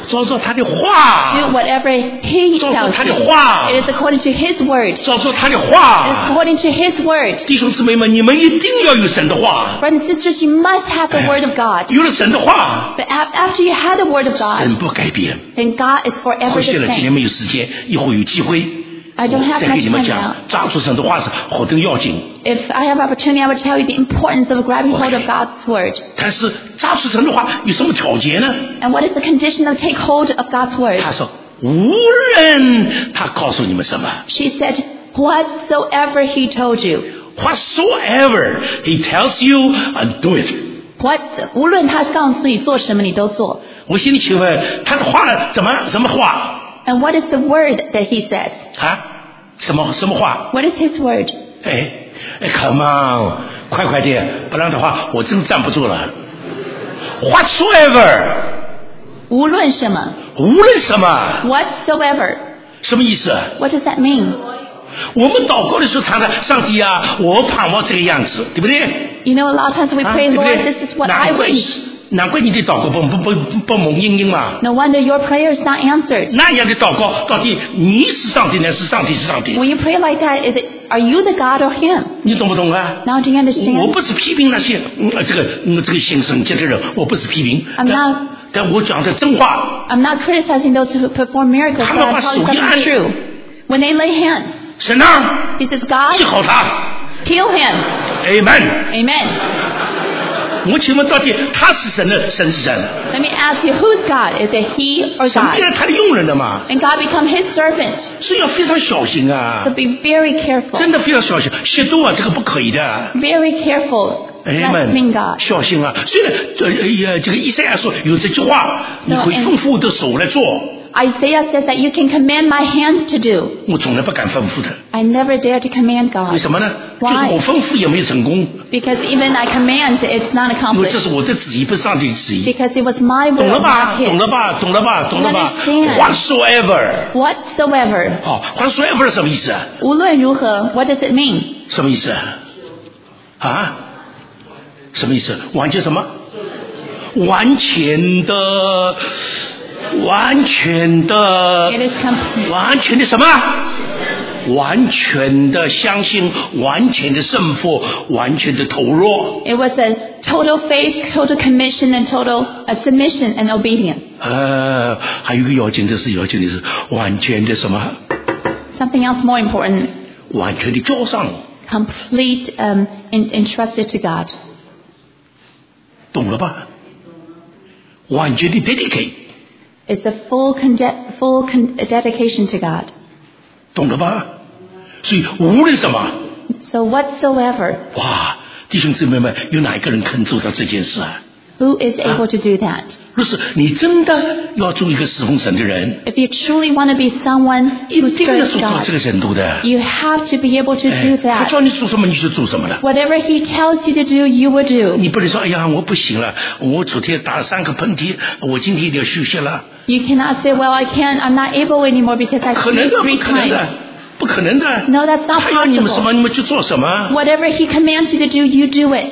照着他的话 Do whatever He 照着 tells 他的 you. 话 It is according to His word. 照着他的 It is 话 according to His word. 弟兄姊妹们，你们一定要有神的话， Brothers and sisters, you must have the word of God. 有了神的话， But af- after you have the word of 神 God, 不改变。 then God is 可 forever 惜 the 了，今天 same. 没有时间，以后有机会 I don't have 再给 much 你们 time 讲 now. 抓住神的话是何等要紧。 If I have opportunity, I will tell you the importance of grabbing hold of God's word. 但是抓住神的话有什么条件呢？ And what is the condition of take hold of God's word? 他说，无论他告诉你们什么 She said, whatsoever He told you. ，whatsoever he tells you, and do it。 What, 无论他告诉你做什么，你都做。 我心里请问，他的话怎么什么话 And what is the word that He says? 啊？什么什么话？ What is His word? 哎哎 ，come on， 快快点，不然的话我真站不住了。whatsoever， 无论什么。 无论什么， Whatsoever. 什么意思？ What does that mean? 我们祷告的时候常常，上帝啊，我盼望这个样子，对不对？ You know, a lot of times we 啊， pray, 对不 Lord, 对 this is？what I 难怪 wish. 难怪你的祷告不不不不不蒙应允嘛。 No wonder your prayer is not answered. 那样的祷告，到底你是上帝呢？是上帝是上帝？ When you pray like that, is it, are you the God or Him? 你懂不懂啊？ Now do you 我 understand? 不是批评那些嗯这个嗯这个信圣洁的人，我不是批评。 I'm 但 not- 但我讲的真话。 I'm not criticizing those who perform miracles, but 他们把 I'm telling you 手一按。 something true. When they lay hands, 神啊， He says, 医 God, 好他 heal him. ，Amen。 Amen. 我请问到底他是神的，神是神， Let me ask you, who's God? Is it He or 神 God? 变成他的用人了嘛？ And God become His servant. 所以要非常小心 So 啊， be very careful. 真的非常小心，亵渎啊，这个不可以的。 Very careful. Blaspheming God. 小心啊！所以呢，这呃这个以赛亚说有这句话，你会吩咐我的手来做， Isaiah says that you can command my hands to do. 我从来不敢吩咐的。 I never dare to command 为 God. 什么呢？就 Why? 是我吩咐也没有成功， Because even I command, it's not 因为这 accomplished. 是我的旨意，不是上帝的旨意。 Because it was my 懂了 will, 吧？ not 懂 His. 了吧？懂了吧？懂了吧 Understand. ？Whatsoever， Whatsoever. 好 ，whatsoever 是什么意思？ 无论如何, what does it mean? 什么意思？啊？什么意思？完全什么？完全的，完全的 It is complete. 完全的什么？完全的相信，完全的胜负，完全的投入。 It was a total faith, total commission, and total uh, submission and obedience. 呃，还有一个要紧的是，要紧的是完全的什么？ Something else more important, 完全的交上， complete um, in, entrusted to God. 懂了吧？完全的 dedicate， It's a full, con- full con- dedication to God. 懂了吧？所以无论什么， So whatsoever, 哇，弟兄姊妹们，有哪一个人肯做到这件事啊？ who is able to do that? 若是你真的要做一个侍奉神的人， If you truly want to be someone 一 who 定要 serves 做到这 God, 个程度的。 you have to be able to 哎 do 他 that. 叫你做什么你就做什么了。 Whatever He tells you to do, you will do. 你不能说，哎呀，我不行了，我昨天打了三个喷嚏，我今天一定要休息了。 You cannot say, well, I can't, I'm not able anymore because I 可能 sneezed 的，不 three 可能的 times.， 不可能的。 No, that's not 他要你们什么， possible. 你们去做什么。 Whatever He commands you to do, you do it.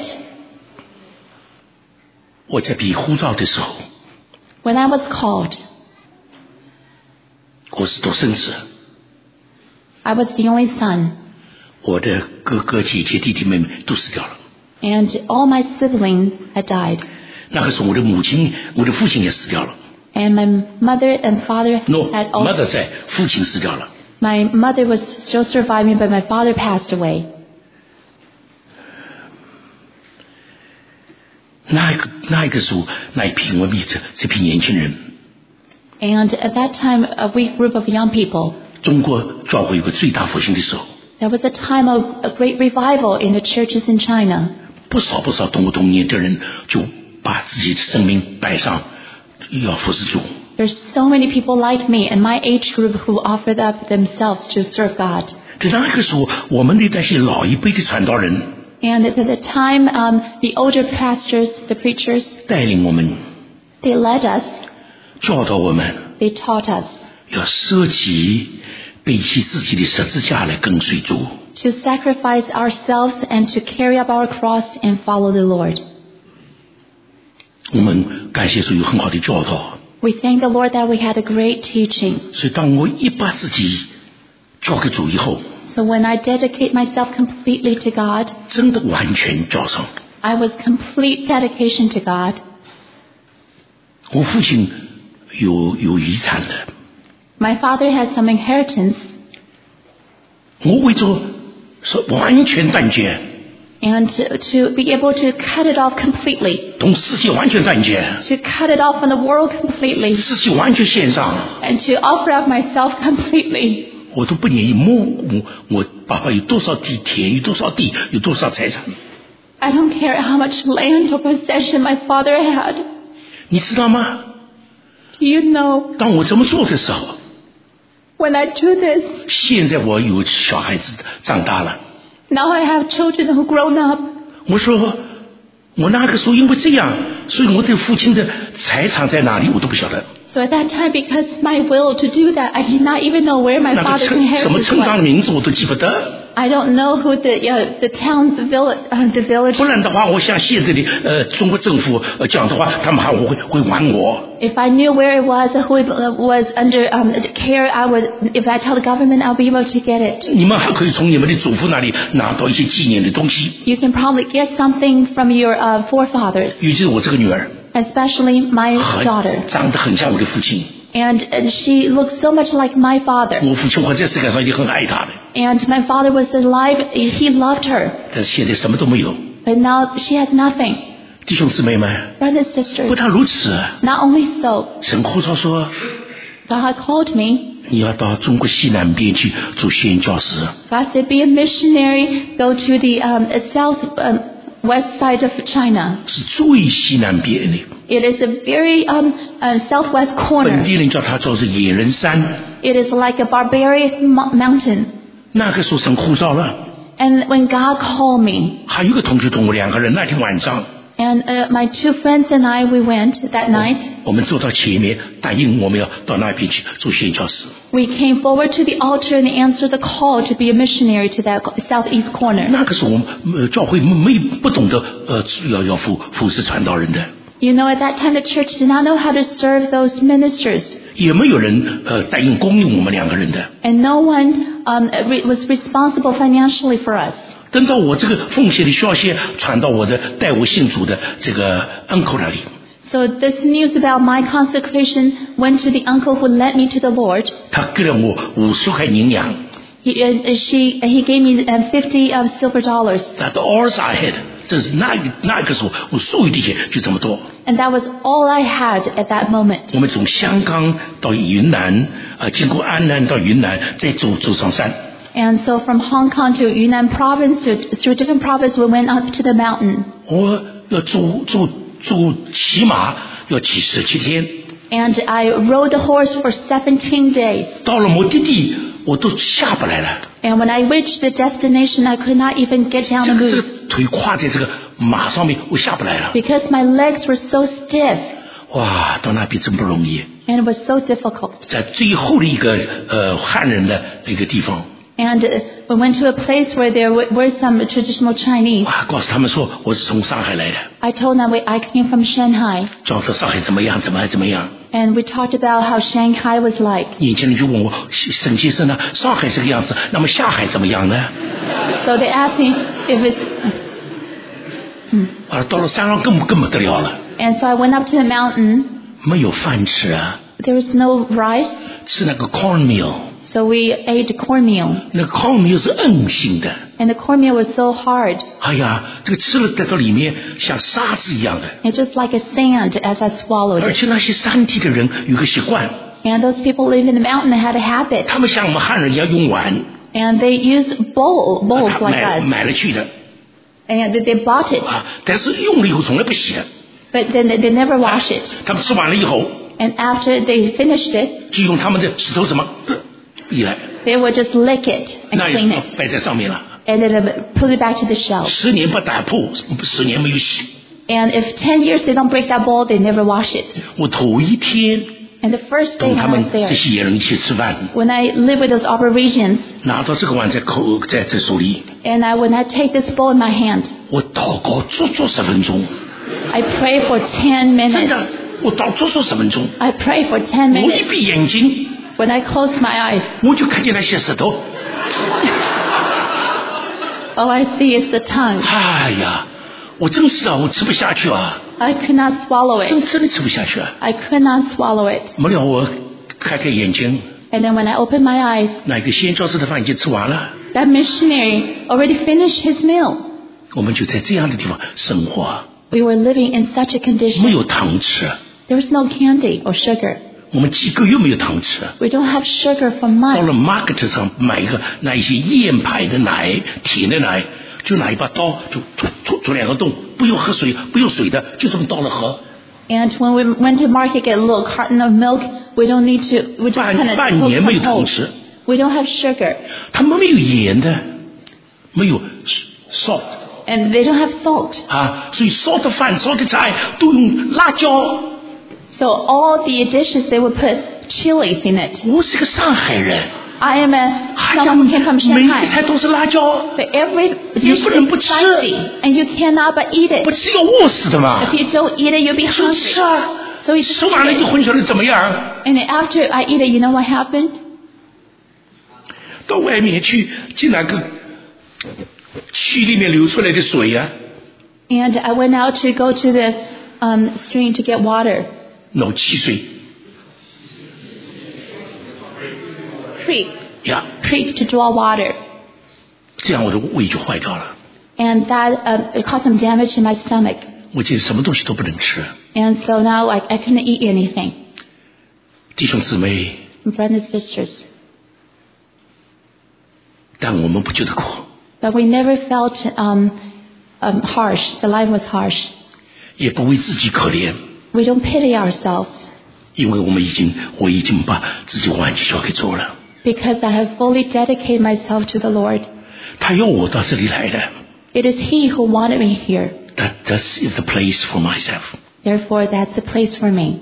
我在比呼召的时候， When I was called, 我是独生子， I was the only son, 我的哥哥姐姐弟弟妹妹都死掉了。 and all my siblings had died. 那个时候，我的母亲、我的父亲也死掉了。 And my mother and father No， had all... mother 在，父亲死掉了。 My mother was still surviving, but my father passed away. 那一个那一个时候，那一批我们这这批年轻人， And at that time, a weak group of young people, 中国教会有个最大复兴的时候， there was a time of a great revival in the churches in China. 不少不少懂不懂年的人就把自己的生命摆上，要服侍主。 There's so many people like me in my age group who offered up themselves to serve God. 在那个时候，我们的那些老一辈的传道人 And at the time, um, the older pastors, the preachers, 带领我们， they led us, 教导我们 they taught us 要舍己，背起自己的十字架来跟随主。 to sacrifice ourselves and to carry up our cross and follow the Lord. 我们感谢主有很好的教导， We thank the Lord that we had a great teaching. 所以当我一把自己交给主以后， So when I dedicate myself completely to God, 真的完全交上。 I was complete dedication to God. 我父亲有有遗产的， My father has some inheritance, 我为着是完全断绝， and to, to be able to cut it off completely, 同世界完全断绝， to cut it off from the world completely, 世界完全献上， and to offer up myself completely. 我都不愿意摸我我爸爸有多少地田，有多少地，有多少财产。 I don't care how much land or possession my father had. 你知道吗？ Do you know, 当我这么做的时候， when I do this, 现在我有小孩子长大了， now I have children who grown up. 我说我那个时候因为这样，所以我对父亲的财产在哪里我都不晓得。 So at that time, because my will to do that, I did not even know where my 那个 father's 村什么 inheritance 村长的 was. 名字我都记不得。 I don't know who the uh, the town, the village, uh, the village. 不然的话，我像现在的呃中国政府呃讲的话，他们还会会玩我。 If I knew where it was, who it uh, was under um, care, I would. If I tell the government, I'll be able to get it. 你们还可以从你们的祖父那里拿到一些纪念的东西， You can probably get something from your uh, forefathers, 尤其是我这个女儿， especially my 很 daughter. 长得很像我的父亲。 And uh, she looks so much like my father. 我父亲活在世界上也很爱她的， And my father was alive. He loved her. 但是现在什么都没有。 But now she has nothing. 弟兄姊妹们， Brothers and 不 sisters, 但如此， not only so, 神呼召说 God called me. 你要到中国西南边去做宣教士。 God said, be a missionary. Go to the um, south um, west side of China. 是最西南边的， It is a very um, uh, southwest 本 corner. 地人叫它做是野人山。 It is like a barbarian mo- mountain. 那个时候神呼召了， And when God called me, 还有一个同学同我两个人那天晚上， and uh, my two friends and I, we went that night. 我们走到前面，答应我们要到那边去做宣教士。 We came forward to the altar and answered the call to be a missionary to that southeast corner. 那个时候我们呃教会没不懂得呃要要服服侍传道人的， You know, at that time the church did not know how to serve those ministers. 也没有人呃答应供应我们两个人的。 And no one um, re- was responsible financially for us. 等到我这个奉献的消息传到我的带我信主的这个 uncle 那里， So this news about my consecration went to the uncle who led me to the Lord. 他给了我五十块银两。 He, uh, she, he gave me uh, fifty of silver dollars. That all I had， 这是那个那个时候我所有的钱就这么多。 And that was all I had at that moment. 我们从香港到云南，呃，经过安南到云南，再走走上山。 And so from Hong Kong to Yunnan province, to, to a different province, we went up to the mountain. 我要租租租骑马要骑十七天， And I rode the horse for seventeen days. 到了目的地我都下不来了， And when I reached the destination, I could not even get down 这 and 个这个 move 腿跨在这个马上面，我下不来了。 because my legs were so stiff 哇，到那边真不容易， and it was so difficult. 在最后的一个呃汉人的一个地方， And uh, we went to a place where there were were some traditional Chinese. 哇，告诉他们说我是从上海来的， I told them we, I came from Shanghai. 讲说上海怎么样，怎么怎么样。 And we talked about how Shanghai was like. 年轻人就问我沈先生呢，上海这个样子，那么下海怎么样呢？ So they asked me if it's... 啊，到了山上更更不得了了， And so I went up to the mountain. 没有饭吃啊， There was no rice. 吃那个 cornmeal， So we ate cornmeal. 那个 cornmeal 是硬性的， And the cornmeal was so hard. 哎呀，这个吃了在这里面像沙子一样的， It's just like a sand as I swallowed 而 it. 且那些山地的人有个习惯， And those people live in the mountain that had a habit. 他们像我们汉人一样用碗， And they use bowl, 啊 bowls 他 like 买 us. 买了去的 And they they bought it. 啊，但是用了以后从来不洗的， But then they, they never wash it. 他们吃完了以后 And after they finished it, 就用他们的指头怎么一来， they would just lick it and 那 clean 也 it. 摆在上面了， And then put it back to the shelf. 十年不打破，十年没有洗。 And if ten years they don't break that bowl, they never wash it. 我头一天 And the first day 跟他 when I 们 was 这 there, 些野人一起吃饭， when I lived with those Aborigines, 拿到这个碗在口在在手里， and I would not take this bowl in my hand, 我祷告足足十分钟， I pray for ten 真 minutes. 的我祷足足十分钟， I pray for ten 我一 minutes. 闭眼睛， When I close my eyes, 我就看见那些石头。 all I see is the tongue. 哎呀，我真是啊，我吃不下去啊， I could not swallow 真 it. 真的吃不下去啊。 I could not swallow it. 没了，我开开眼睛， And then when I opened my eyes, 那个先教师的饭已经吃完了， that missionary already finished his meal. 我们就在这样的地方生活， We were living in such a 没 condition. 有糖吃， There was no candy or sugar. 我们几个月没有糖吃。 We don't have sugar for 到了 months. market 上买一个那一些燕牌的奶、甜的奶，就拿一把刀就戳戳戳两个洞，不用喝水，不用水的，就这么倒了喝。 And when we went to market get a little carton of milk, we don't need to, we just 半 kind of 半年没有 poke 糖 holes. 吃， We don't have sugar. 他们没有盐的，没有 salt And they don't have salt. 啊，所以烧的饭、烧的菜都用辣椒。 So all the dishes, they would put chilies in it. 我是个上海人， I am a 哎呀， someone who came from 每一个菜 Shanghai. 都是辣椒， But every 你 dish 不能不 is 吃， spicy, and you cannot but eat 不 it. 吃要饿死的嘛。 If you don't eat it, you'll be 是 hungry. 是啊， So we just 吃完了 eat 就 it. 混晓得怎么样？ And then after I eat it, you know what happened? 到外面去，进那个区里面流出来的水呀、啊， And I went out to go to the um, stream to get water. 脑汽水 Creek, 呀， creek to draw water. 这样我的胃就坏掉了， And that uh, it caused some damage in my stomach. 我现在什么东西都不能吃。 And so now I, I couldn't eat anything. 弟兄姊妹， And brothers and sisters. 但我们不觉得苦， But we never felt um, um, harsh. The life was harsh. 也不为自己可怜， We don't pity ourselves 因为我们已经，我已经把自己完全交给主了。 because I have fully dedicated myself to the Lord. 他要我到这里来的 It is He who wanted me here. ，that this is the place for myself。 Therefore, that's the place for me.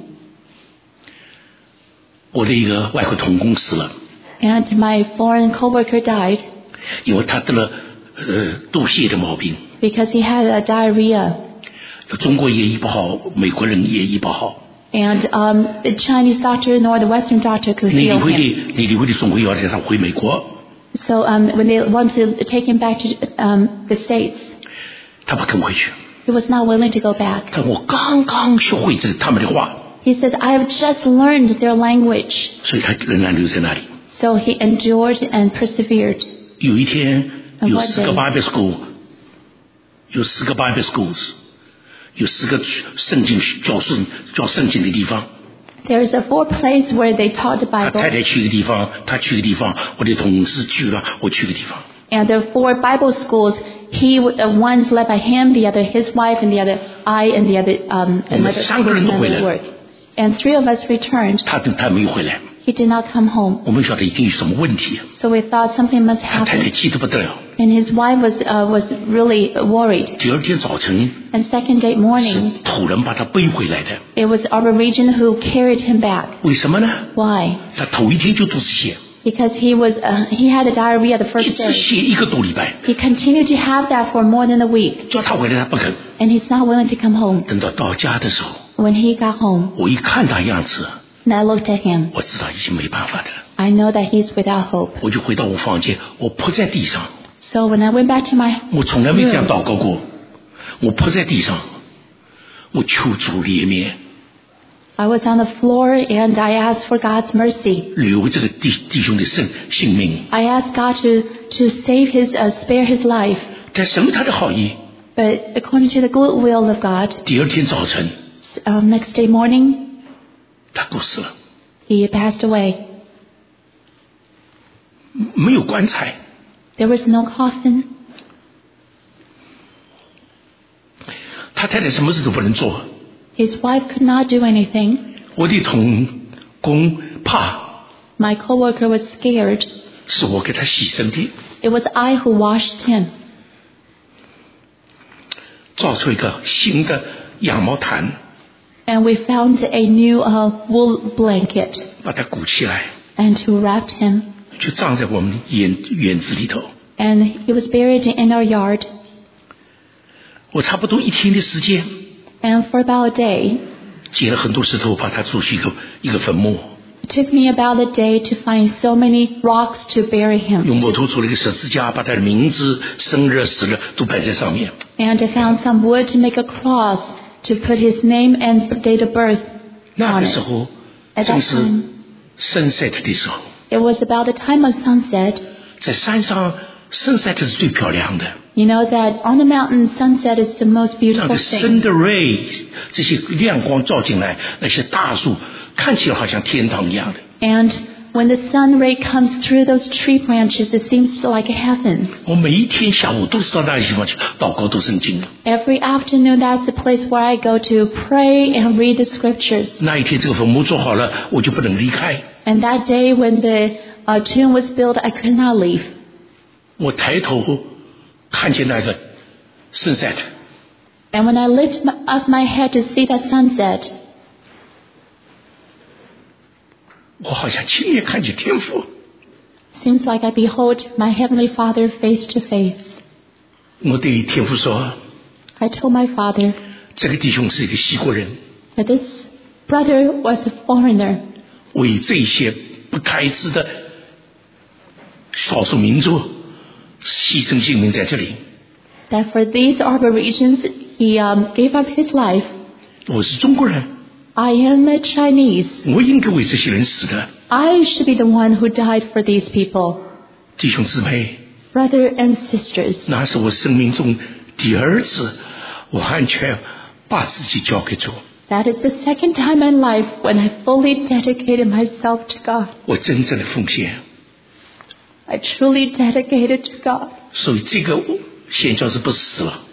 我的一个外国同工死了， And my foreign coworker died 因为他得了呃肚泻的毛病， because he had a diarrhea. 中国也医不好，美国人也医不好。 And um, the Chinese doctor nor the Western doctor could 内理 heal 会 him. 的内理会的总会要让他回美国， So um, when they want to take him back to um, the States, 他不肯回去。 he was not willing to go back. 但我刚刚学会这他们的话， He says, I have just learned their language. 所以他仍然留在那里。 So he endured and persevered. 有一天 And 有 what 四个 day? Bible school， 有四个 Bible schools， 有四个圣经教圣教圣经的地方。 There's a four place where they taught the 他 Bible. 太太去一个地方，他去一个地方，我的同事去了，我去一个地方。 And there are four Bible schools. He, w- uh, one's led by him, the other his wife, and the other I, and the other um, 我们 another 三个人都回来。 another work. And three of us returned. 他他没有回来， He did not come home. 我们晓得一定有什么问题。 So we thought something must 他太太 happen. 气得不得了。 And his wife was uh, was really worried. 第二天早晨 And second day 是 morning, 土人把他背回来的， it was our region who carried him back. 为什么呢？ Why? 他头一天就肚子泻， Because he was uh, he had a diarrhea the 一 first 直 day. 泻一个多礼拜， He continued to have that for more than a week, 叫他回来他不肯。 and he's not willing to come home. 等到到家的时候， When he got home, 我一看他样子， and I looked at him, 我知道已经没办法的了。 I know that he's without hope. 我就回到我房间，我扑在地上， So when I went back to my 我从来没这样 room, 祷告过。我扑在地上，我求主怜悯， I was on the floor and I asked for God's mercy. 留这个弟弟兄的生性命。 I asked God to, to save his, uh, spare his life. 但神他的好意， But according to the good will of God, 第二天早晨 um, next day morning, 他过世了， he passed away. 没有棺材。 There was no coffin. 他太太什么事都不能做， His wife could not do anything. 我的同工怕， My coworker was scared. 是我给他洗身的， It was I who washed him. 造出一个新的羊毛毯， And we found a new uh, wool blanket 把它鼓起来， and who wrapped him. 就葬在我们园园子里头。 And he was buried in our yard. 我差不多一天的时间， And for about a day, 捡了很多石头，把它筑起一个一个坟墓。 It took me about a day to find so many rocks to bury him. 用木头做了一个十字架，把他的名字、生日、死了都摆在上面。 And I found some wood to make a cross to put his name and date of birth 那 on 个 it. 时候 At 正 that 是 time, sunset 的时候， it was about the time of sunset. 在山上 sunset 是最漂亮的。 You know that on the mountain, sunset is the most 那 beautiful 个 thing. sun 的 ray 这些亮光照进来，那些大树看起来好像天堂一样的。 And when the sun ray comes through those tree branches, it seems like heaven. 我每一天下午都是到那个地方去祷告读圣经的。 Every afternoon, that's the place where I go to pray and read the scriptures. 那一天这个坟墓做好了，我就不能离开。 And that day when the uh, tomb was built, I could not leave. 我抬头看见那个 sunset， And when I lift my, up my head to see that sunset, 我好像亲眼看见天父。 seems like I behold my heavenly Father face to face. 我对天父说， I told my father 这个弟兄是一个西国人， that this brother was a foreigner. 为这些不开支的少数民族牺牲性命在这里。 That for these Aboriginals, he um, gave up his life. 我是中国人， I am a Chinese. 我应该为这些人死的。 I should be the one who died for these people. 弟兄姊妹， Brother and sisters, 那是我生命中第二次完全把自己交给主。 that is the second time in life when I fully dedicated myself to God. 我真正的奉献。 I truly dedicated to God. 所以这个宣教士不是死了，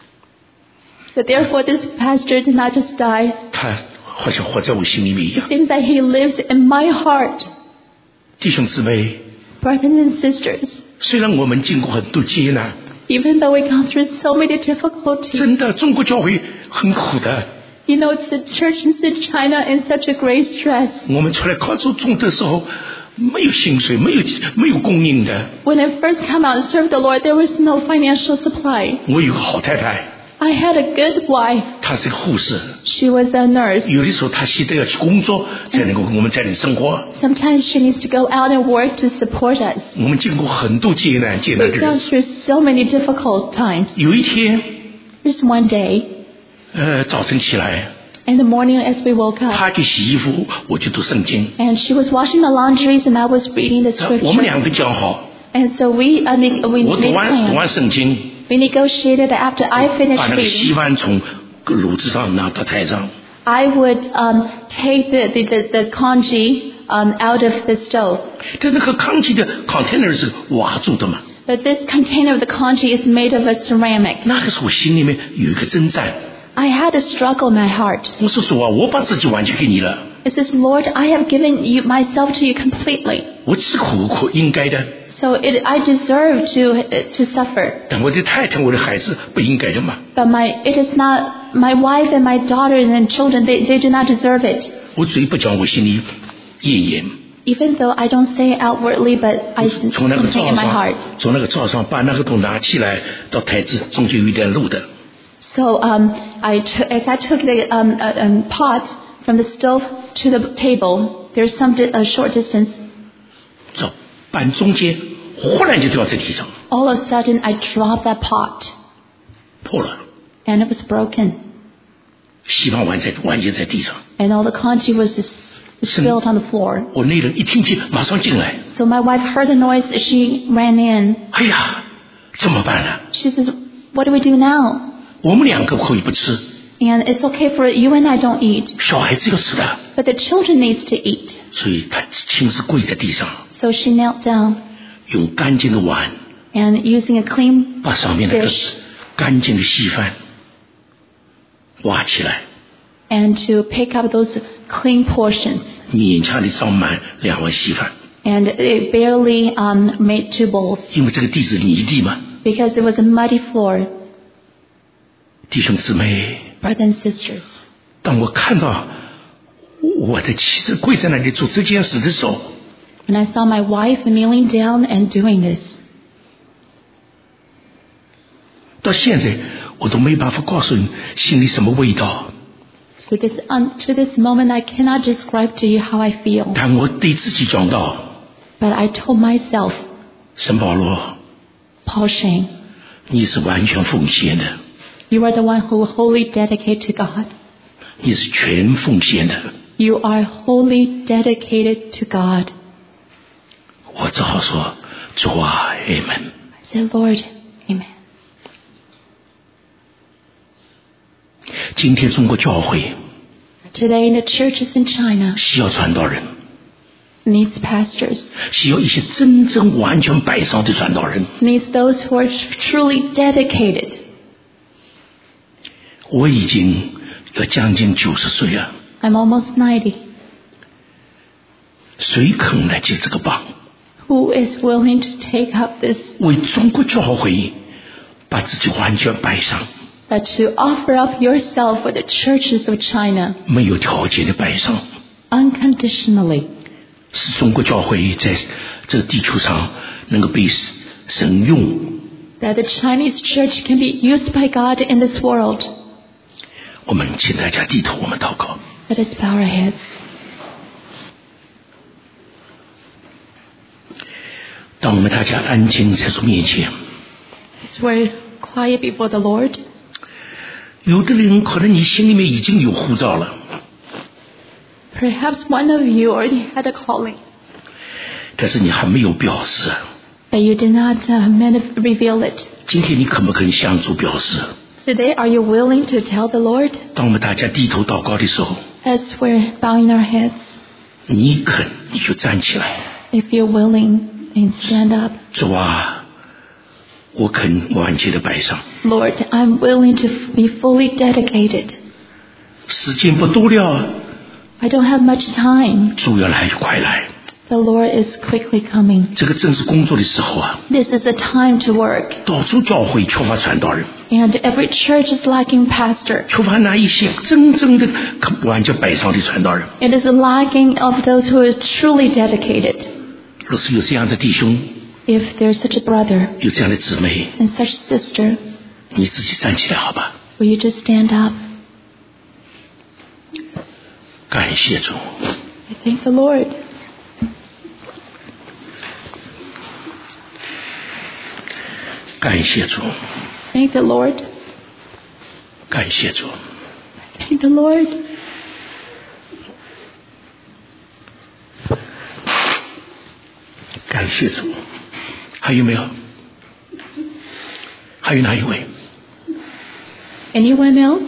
So therefore, this pastor did not just die. 他好像活在我心里面一样。 It seems that he lives in my heart. 弟兄姊妹， Brothers and sisters, 虽然我们经过很多艰难， even though we gone through so many difficulties, 真的中国教会很苦的。 you know, it's the church in China in such a great stress. 我们出来靠主宗的时候，没有薪水，没有没有供应的。 When I first come out and served the Lord, there was no financial supply. 我有个好太太， I had a good wife. 她是个护士， She was a nurse. 有的时候她现在要去工作，才能够我们才能生活。 Sometimes she needs to go out and work to support us. 我们经过很多艰难艰难的 We've gone 日 through so many difficult times. 有一天， Just one day, 呃，早晨起来， in the morning as we woke up, 她去洗衣服，我去读圣经。 and she was washing the laundries and I was reading the 我们 scripture. 两个讲好， And so we, I mean, we 我 made 读完读 plans. 完圣经， We negotiated that after I 把 finished 那个锡 reading, 碗从炉子上拿到台上， I would um, take the, the, the, the congee um, out of the stove. 但那个康基的 container 是瓦做的嘛？ But this container of the congee is made of a ceramic. 那个时候我心里面有一个征战， I had a struggle in my heart. 我说主啊，我把自己完全给你了， It says, Lord, I have given you myself to you completely. 我吃苦苦应该的， So it, I deserve to, to suffer. 但我的太太、我的孩子不应该的嘛。 But my, it is not, my wife and my daughters and children, they, they do not deserve it. 我嘴不讲，我心里咽言。 Even though I don't say it outwardly, but I 从那个 something 灶 in my 上 heart.， 从那个灶上把那个桶拿起来，到台子中间有一点路的， So um, I took, as I took the um, uh, um, pot from the stove to the table, there's some di- a short distance. 这板中间忽然就掉在地上， All of a sudden, I dropped that pot, 破了， and it was broken, 锡碗碗在完全在地上。 and all the congee was just spilled on the floor. 我那人一听见，马上进来， So my wife heard the noise. She ran in. 哎呀，怎么办呢？ She says, "What do we do now?" 我们两个可以不吃， And it's okay for you and I don't eat, 小孩子要吃的， but the children needs to eat. 所以他亲自跪在地上， So she knelt down 用干净的碗 and using a clean 把上面那个 dish 干净的稀饭挖起来， and to pick up those clean portions. 勉强的装满两碗稀饭， And it barely um, made two bowls 因为这个地是泥地嘛。 because it was a muddy floor. 弟兄姊妹， Brothers and sisters, 当我看到我的妻子跪在那里做这件事的时候， when I saw my wife kneeling down and doing this, 到现在我都没办法告诉你心里什么味道。 To this, un, to this moment, I cannot describe to you how I feel. 但我对自己讲到， But I told myself, 圣保罗， Paul Shane, 你是完全奉献的， you are the one who will wholly dedicate to God. 你是全奉献的。 You are wholly dedicated to God. 我只好说，主啊 ，Amen。 I said, Lord, Amen. 今天中国教会 Today, the churches in China 需要传道人， needs pastors, 需要一些真正完全摆上的传道人。 needs those who are truly dedicated. 我已经要将近九十岁了， I'm almost ninety. 谁肯来接这个棒， Who is willing to take up this, 为中国教会把自己完全摆上， uh, to offer up yourself for the churches of China 没有条件的摆上， unconditionally, 使中国教会在这个地球上能够被神用。 that the Chinese church can be used by God in this world? 我们请大家低头，我们祷告。 Let us bow our heads. 当我们大家安静在主面前， As we're quiet before the Lord, 有的人可能你心里面已经有呼召了， perhaps one of you already had a calling, 但是你还没有表示。 but you did not uh, manif- reveal it. 今天你肯不肯向主表示？ Today, are you willing to tell the Lord? 当我们大家低头祷告的时候， As we're bowing our heads, 你肯你就站起来。 if you're willing, and stand up. 主啊，我肯完全的摆上。 Lord, I'm willing to be fully dedicated. 时间不多了， I don't have much time. 主要来就快来。 The Lord is quickly coming. 这个正是工作的时候啊， This is a time to work. 到处教会缺乏传道人， And every church is lacking pastor. 缺乏那一些真正的完全摆上的传道人。 It is lacking of those who are truly dedicated. 若是有这样的弟兄， If there's such a brother 有这样的姊妹， and such a sister, 你自己站起来好吧？ will you just stand up? 感谢主， I thank the Lord. 感谢主， Thank the Lord. 感谢主。 Thank the Lord. 感谢主。还有没有？还有哪一位？ Anyone else?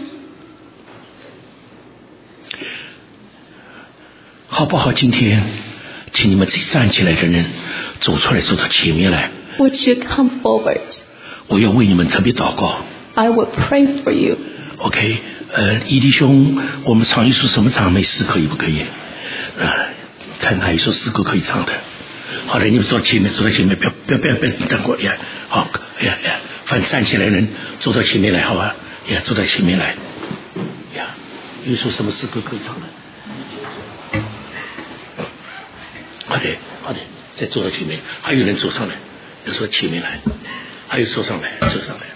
好不好？今天，请你们这站起来的人走出来，走到前面来。 Would you come forward? 我要为你们特别祷告。 I will pray for you. OK， 呃，伊弟兄，我们唱一首什么赞美诗可以不可以？呃，看哪一首诗歌可以唱的。好的，你们走到前面，走到前面，不要不要不要不要等过呀。好，哎呀呀，反正站起来的人走到前面来，好吧？呀，走到前面来。呀，有一首什么诗歌可以唱的？好的，好的，再走到前面，还有人走上来，要说前面来，还有走上来，走上来。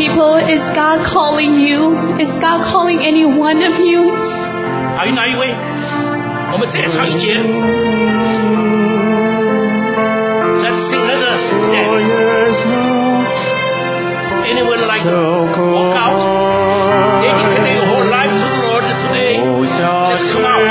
people, is God calling you? Is God calling any one of you? 还有哪一位？我们再唱一节。Let's sing, let us dance. Anyone like to walk out? Dedicate your whole life to the Lord today. Just come out.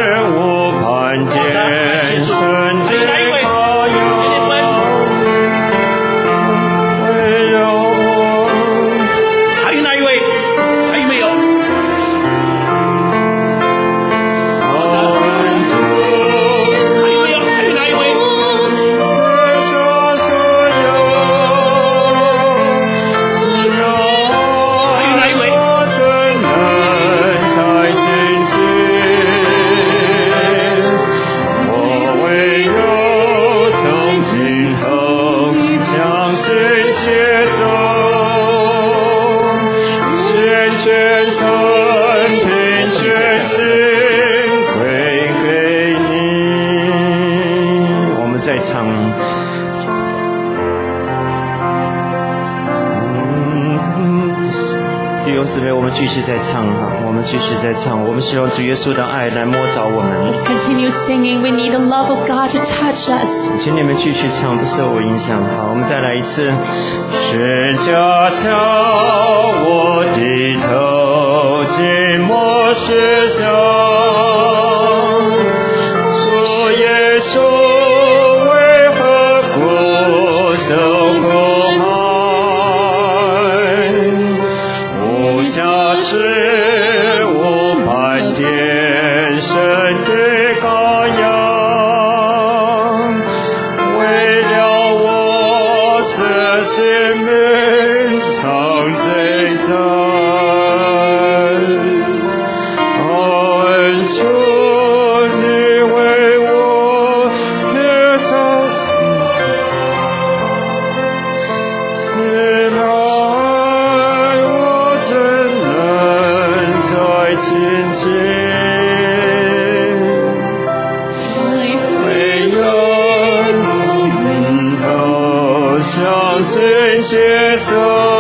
继续在唱哈，我们继续在唱，我们希望主耶稣的爱来摸着我们。 Let's continue singing. We need the love of God to touch us. 请你们继续唱，不受我影响。好，我们再来一次。是家乡，我低头静默思想，主耶稣为何固守公爱？无瑕疵无半点神的羔羊，为了我这性命常在他。恩主你为我列上你来，我怎能再亲近？唯愿你头相信接受，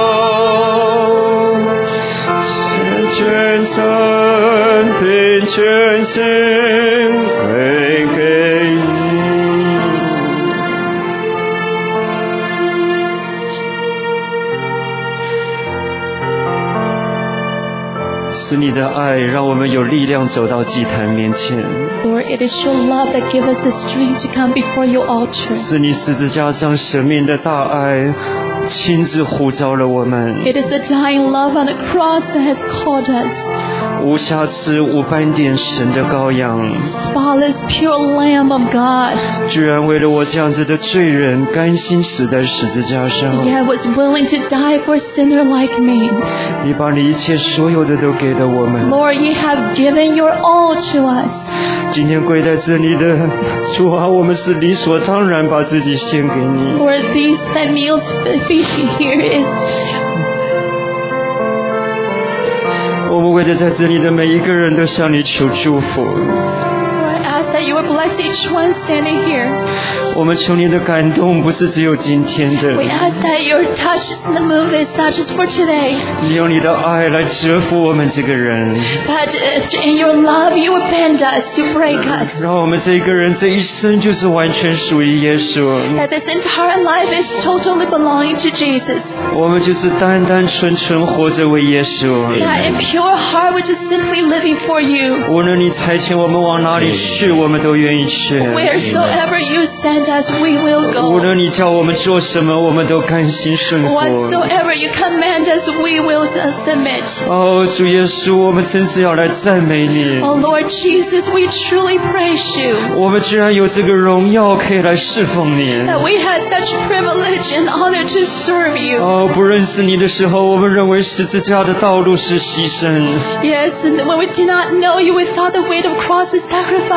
全身并全心归给你。是你的爱让我们有力量走到祭坛面前， Lord, it is your love that gives us the strength to come before your altar. 是你十字架上舍命的大爱亲自呼召了我们。 It is the dying love on the cross that has called us. 无瑕疵无斑点神的羔羊， Spotless, pure Lamb of God. 居然为了我这样子的罪人甘心死在十字架上。 Yet was willing to die for a sinner like me. 你把你一切所有的都给了我们。 Lord, you have given your all to us. 今天跪在这里的主啊，我们是理所当然把自己献给你。 Lord, these that kneel to be here is 我们为了在这里的每一个人都向你求祝福。 I ask that you would bless each one standing here. 我们求你的感动不是只有今天的， We ask that your touch in the move is not just for today, 你用你的爱来折服我们这个人， but in your love you would bend us, you break us. 让我们这个人这一生就是完全属于耶稣。 That this entire life is totally belonging to Jesus. 我们就是单单纯纯活着为耶稣。 That in pure heart we're just simply living for you. 无论你差遣我们往哪里去，我们都愿意去。 Wheresoever you send us, we will 无 go. 论你叫我们做什么，我们都甘心顺服。 Whatsoever you command us, we will submit. 哦，主耶稣，我们真是要来赞美你。 Oh Lord Jesus, we truly praise you. 我们居然有这个荣耀可以来侍奉你。 That we had such privilege and honor to serve you. 哦，不认识你的时候，我们认为十字架的道路是牺牲。 Yes, and when we did not know you, we thought the way of cross is sacrifice.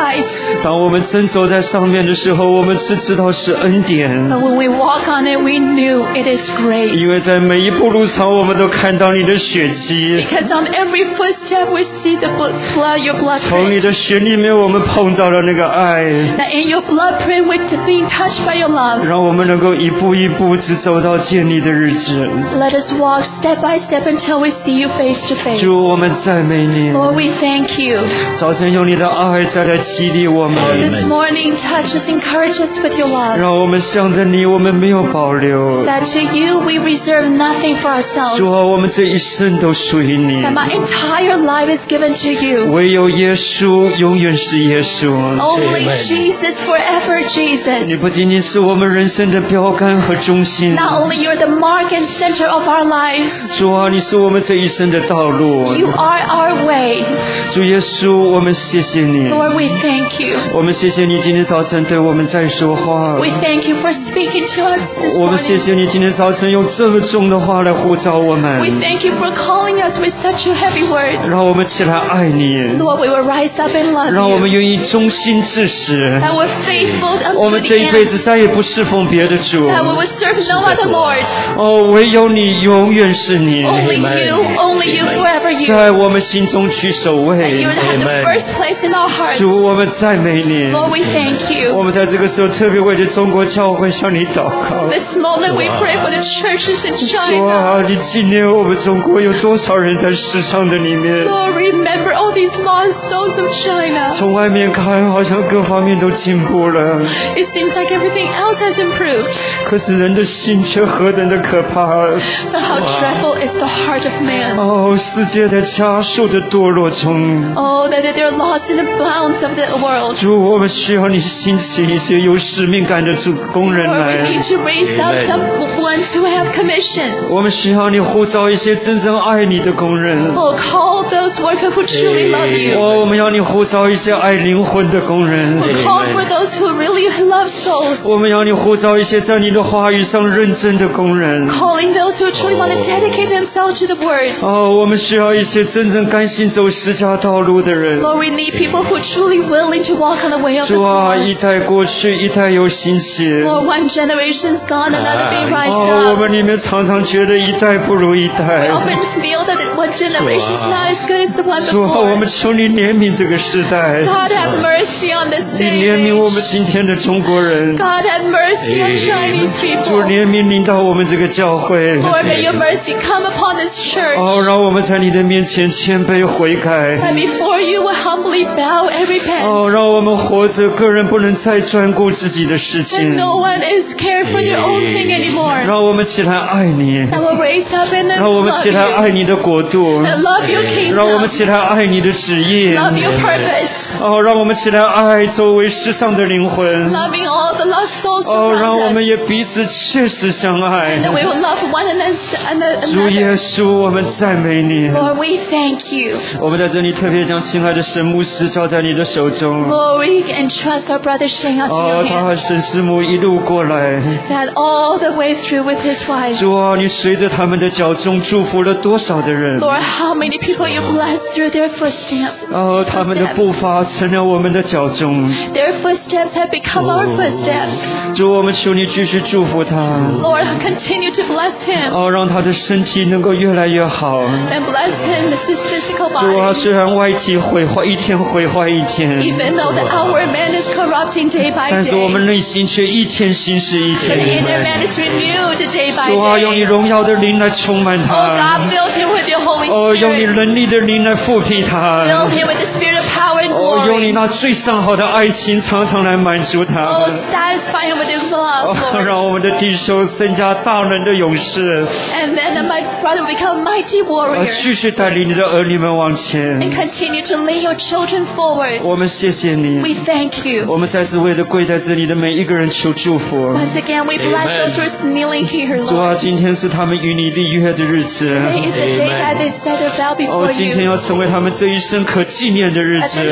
当我们真走在上面的时候，我们只知道是恩典， But when we walk on it, we knew it is grace. 因为在每一步路上，我们都看到你的血迹。 Because on every footstep we see the blood, your blood 从你 print. 的血里面，我们碰到了那个爱， That in your blood print we're being touched by your love. 让我们能够一步一步只走到见你的日子。 Let us walk step by step until we see you face to face. 主，我们赞美你。 Lord, we thank you. 早晨用你的爱再来激励我们， This morning, touch us, encourage us with your love. 让我们向着你，我们没有保留。 That to you we reserve nothing for ourselves. 主啊，我们这一生都属于你， That my entire life is given to you. 唯有耶稣永远是耶稣。 Only Jesus, forever Jesus. 你不仅仅是我们人生的标杆和中心， Not only you're the mark and center of our lives, 主啊，你是我们这一生的道路。 you are our way. 主耶稣，我们谢谢你， Lord, we thank you. 我们谢谢你今天早晨对我们在说话， We thank you for speaking to us this 我们谢 morning. 谢你今天早晨用这么重的话来呼召我 We 们， thank you for calling us with such a heavy word. 让我们起来爱你， Lord, we will rise up and love 让我们 you. 愿意忠心至死， That we're faithful 我 unto 们 the 这一辈 end. 子再也不侍奉别的主， That we will serve no other Lord. 哦，唯有你，永远是你， Only you, only you, forever you. 在我们心中居首 That 位 you。would have the first place in our hearts. 主，我们赞美你， Lord, we thank 我 you. 们在这个时候特别为着中国教会向你祷告。 This moment we pray for the churches in 主 China. 啊，你纪念我们中国有多少人在世上的里面？ Lord, remember all these lost souls of China. 从外面看，好像各方面都进步了， It seems like everything else has improved. 可是人的心却何等的可怕！ But how dreadful is the heart of man. 哦，世界在加速的堕落中。 Oh, that they're lost in the bounds of the world. 主，我们需要你兴起一些有使命感的主工人 Lord, we 来。 need to raise up some ones who have commission. 我们需要你呼召一些真正爱你的工人。 Oh, call those workers who truly love you. 哦，我们要你呼召一些爱灵魂的工人。 Call for those who really love souls. 我们要你呼召一些在你的话语上认真的工人。 Calling those who truly want to dedicate themselves to the word. 哦，我们需要一些真正甘心走十架道路的人。 Lord, we need people who are truly willing to walk on the way of the 主啊，一 cross. 代过去，一代又兴起。 Lord, one generation's gone, another day 哦， rise 我 up. 们里面常常觉得一代不如一代 I。often feel that one generation's not as good as the one 主啊，我 before. 们求你怜悯这个时代， God have mercy on this 你 day. 怜悯我们今天的中国人。 God have mercy on Chinese 主 people. 怜悯临到我们这个教会。 Lord, may your mercy come upon this church. 哦，让我们在你的面前谦卑悔改。 And before you will humbly bow and repent. 哦，让我们活着，个人不能再专顾自己的事 That 情， no one is cared for their own thing anymore. 让我们起来爱你， That will raise up and 让我们 love 起来爱 you. 你的国度， And love your 让我们 kingdom. 起来爱你的旨意。 Love your purpose. 哦，让我们起来爱周围世上的灵魂。 Loving all the lost souls 哦，让我 around 们 us. 也彼此切实相爱。 That we will love one another. 主耶稣，我们赞美你。 Lord, we thank you. 我们在这里特别将亲爱的神牧师交在你的手中。 Lord, we entrust our brother Sheng unto 哦， your 他 hands. 和沈师母一路过来。 That all the way through with his wife. 主啊，你随着他们的脚中祝福了多少的人？ Lord, how many people you blessed through their footsteps. 哦，他们的步伐成了我们的脚中。 Their footsteps have become our footsteps. 主，我们求你继续祝福他。 Lord, continue to bless him 哦，让他的身体能够越来越好。 and bless him with his physical 主啊， body. 虽然外体毁坏，一天毁坏一天， Even though the outward man is corrupting day by 但是我们 day, 内心却一天新是一 but the 天。 inner man is renewed day by 主啊，用你 day. 荣耀的灵来充满 Oh 他。 God, fill him with your Holy 哦，用你 Spirit. 能力的灵来复辟他。 Fill him with the spirit of power and 哦，用你 glory. 那最上好的爱心常常来满足他。 Oh, satisfy him with his love, 哦， Lord. 让我们的弟兄增加大能的勇士， And then my brother will become a mighty 呃， warrior 继续带领你的儿女们往 and 前。 continue to lead your children forward. 我们谢谢你， We thank you. 我们再次为了跪在这里的每一个人求祝福。 Once again, we bless Amen. those who are kneeling here, 主啊， Lord. 今天是他们与你立约的日子。 Today is the day that they set their vow 哦， before 今天 you. 要成为他们这一生可纪念的日 And this is 子。 the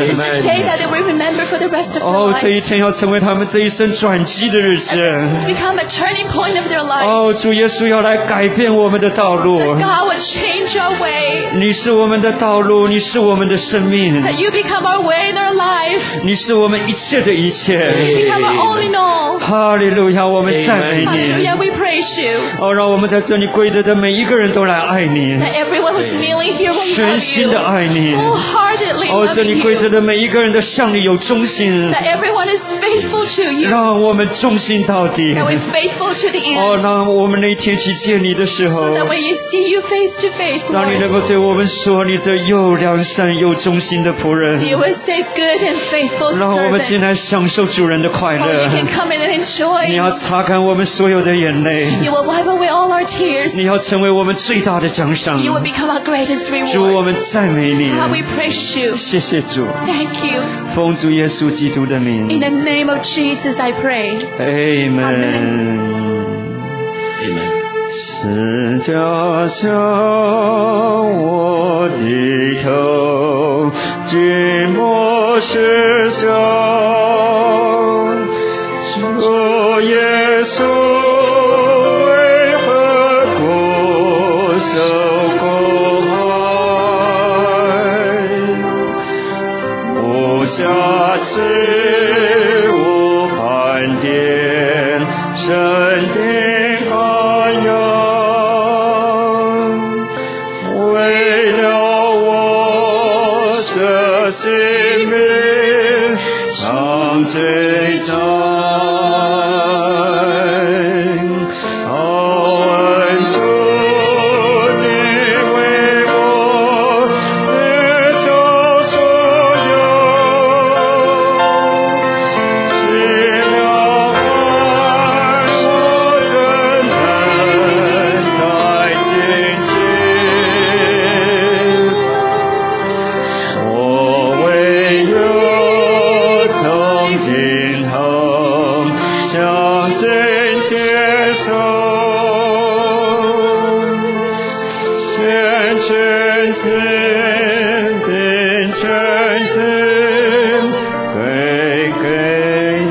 day that they will remember for the rest of their 哦，这 life. 一天要成为他们这一生转机的日子。 Become a turning point of their life. 哦，主耶稣要来改变我们的道路。 God would change our way. 你是我们的道路，你是我们的生命， That you become our way in our life. 你是我们一切的一 You 切。 become our all in all. 哈利路亚，我们赞美你。 Hallelujah, we praise you. 哦，让我们在这里跪着的每一个人都来爱你， That everyone who's kneeling here will 全 love 心 you. 的爱你。 Wholeheartedly 哦，这 love 里跪着 you. 的每一个人都向你有忠心， That everyone is faithful to you. 让我们忠心到底。 That we're faithful to the 哦， end. 让我们那一天去见你的时候， That when you see you face to face, 让你能 Lord, 够对我们说，你这又良善又忠心的仆人， you will say good and faithful 让我们进 servant. 来享受主人的快 Oh, 乐 you。can come in and 你 enjoy. 要擦干我们所有的眼泪， You will wipe away all our tears. 你要成为我们最大的奖赏。 You will become our greatest 主，我 reward. 们赞美你， How we praise you. 谢谢主， Thank you. 奉主耶稣基督的 In 名 the name of Jesus, I pray. ，Amen。 Amen。 是家向我低头，寂寞是想，主耶稣为何固守公爱？不下次无盘点，神的涵养。为了我舍性命，上最战，好恩主，你为我死受所有，是了爱我真能在今天。我唯有从今后向真接受，全全心并全心归给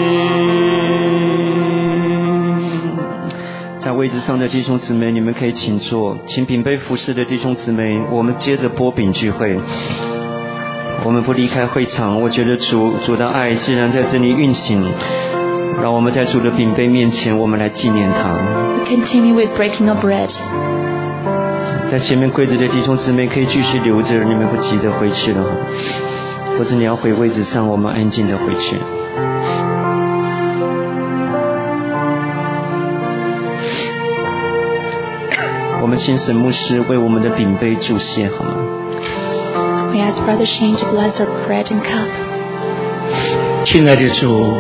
你。在位置上的弟兄姊妹，你们可以请坐，请秉杯服侍的弟兄姊妹，我们接着拨饼聚会。我们不离开会场，我觉得主主的爱既然在这里运行，让我们在主的饼杯面前，我们来纪念他。 We continue with breaking of bread. 在前面跪着的弟兄姊妹可以继续留着，你们不急着回去了，或者你要回位置上，我们安静的回去。我们请沈牧师为我们的饼杯祝谢，好吗？ We ask Brother Shane to bless our bread and cup. 亲爱的主，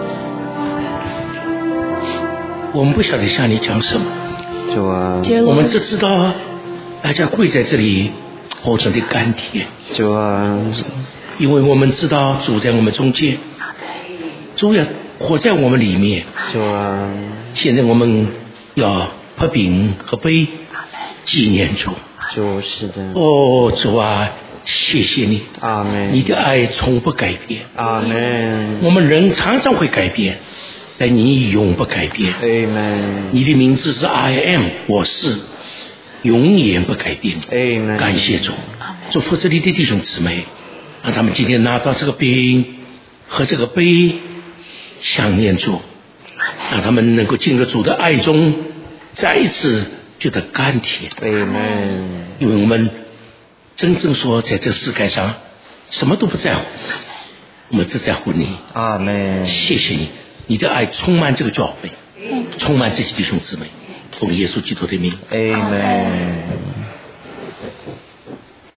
我们不晓得向你讲什么， 主啊， Dear 我们 Lord, 只知道大家跪在这里，活着的甘甜， 主啊， 因为我们知道主在我们中间，主也活在我们里面。 主啊， 现在我们要喝饼和杯，纪念主。 主是的， 哦，主啊，谢谢你， 阿门， 你的爱从不改变。 阿门， 我们人常常会改变，但你永不改变。 阿门， 你的名字是 I am， 我是，永远不改变。 阿门， 感谢主，祝福这里的弟兄姊妹，让他们今天拿到这个饼和这个杯，想念主，让他们能够进入主的爱中，再一次觉得甘甜。 阿门， 因为我们真正说，在这世界上什么都不在乎，我们只在乎你。 阿门， 谢谢你，你的爱充满这个教会，充满这些弟兄姊妹，奉耶稣基督的名。 阿门。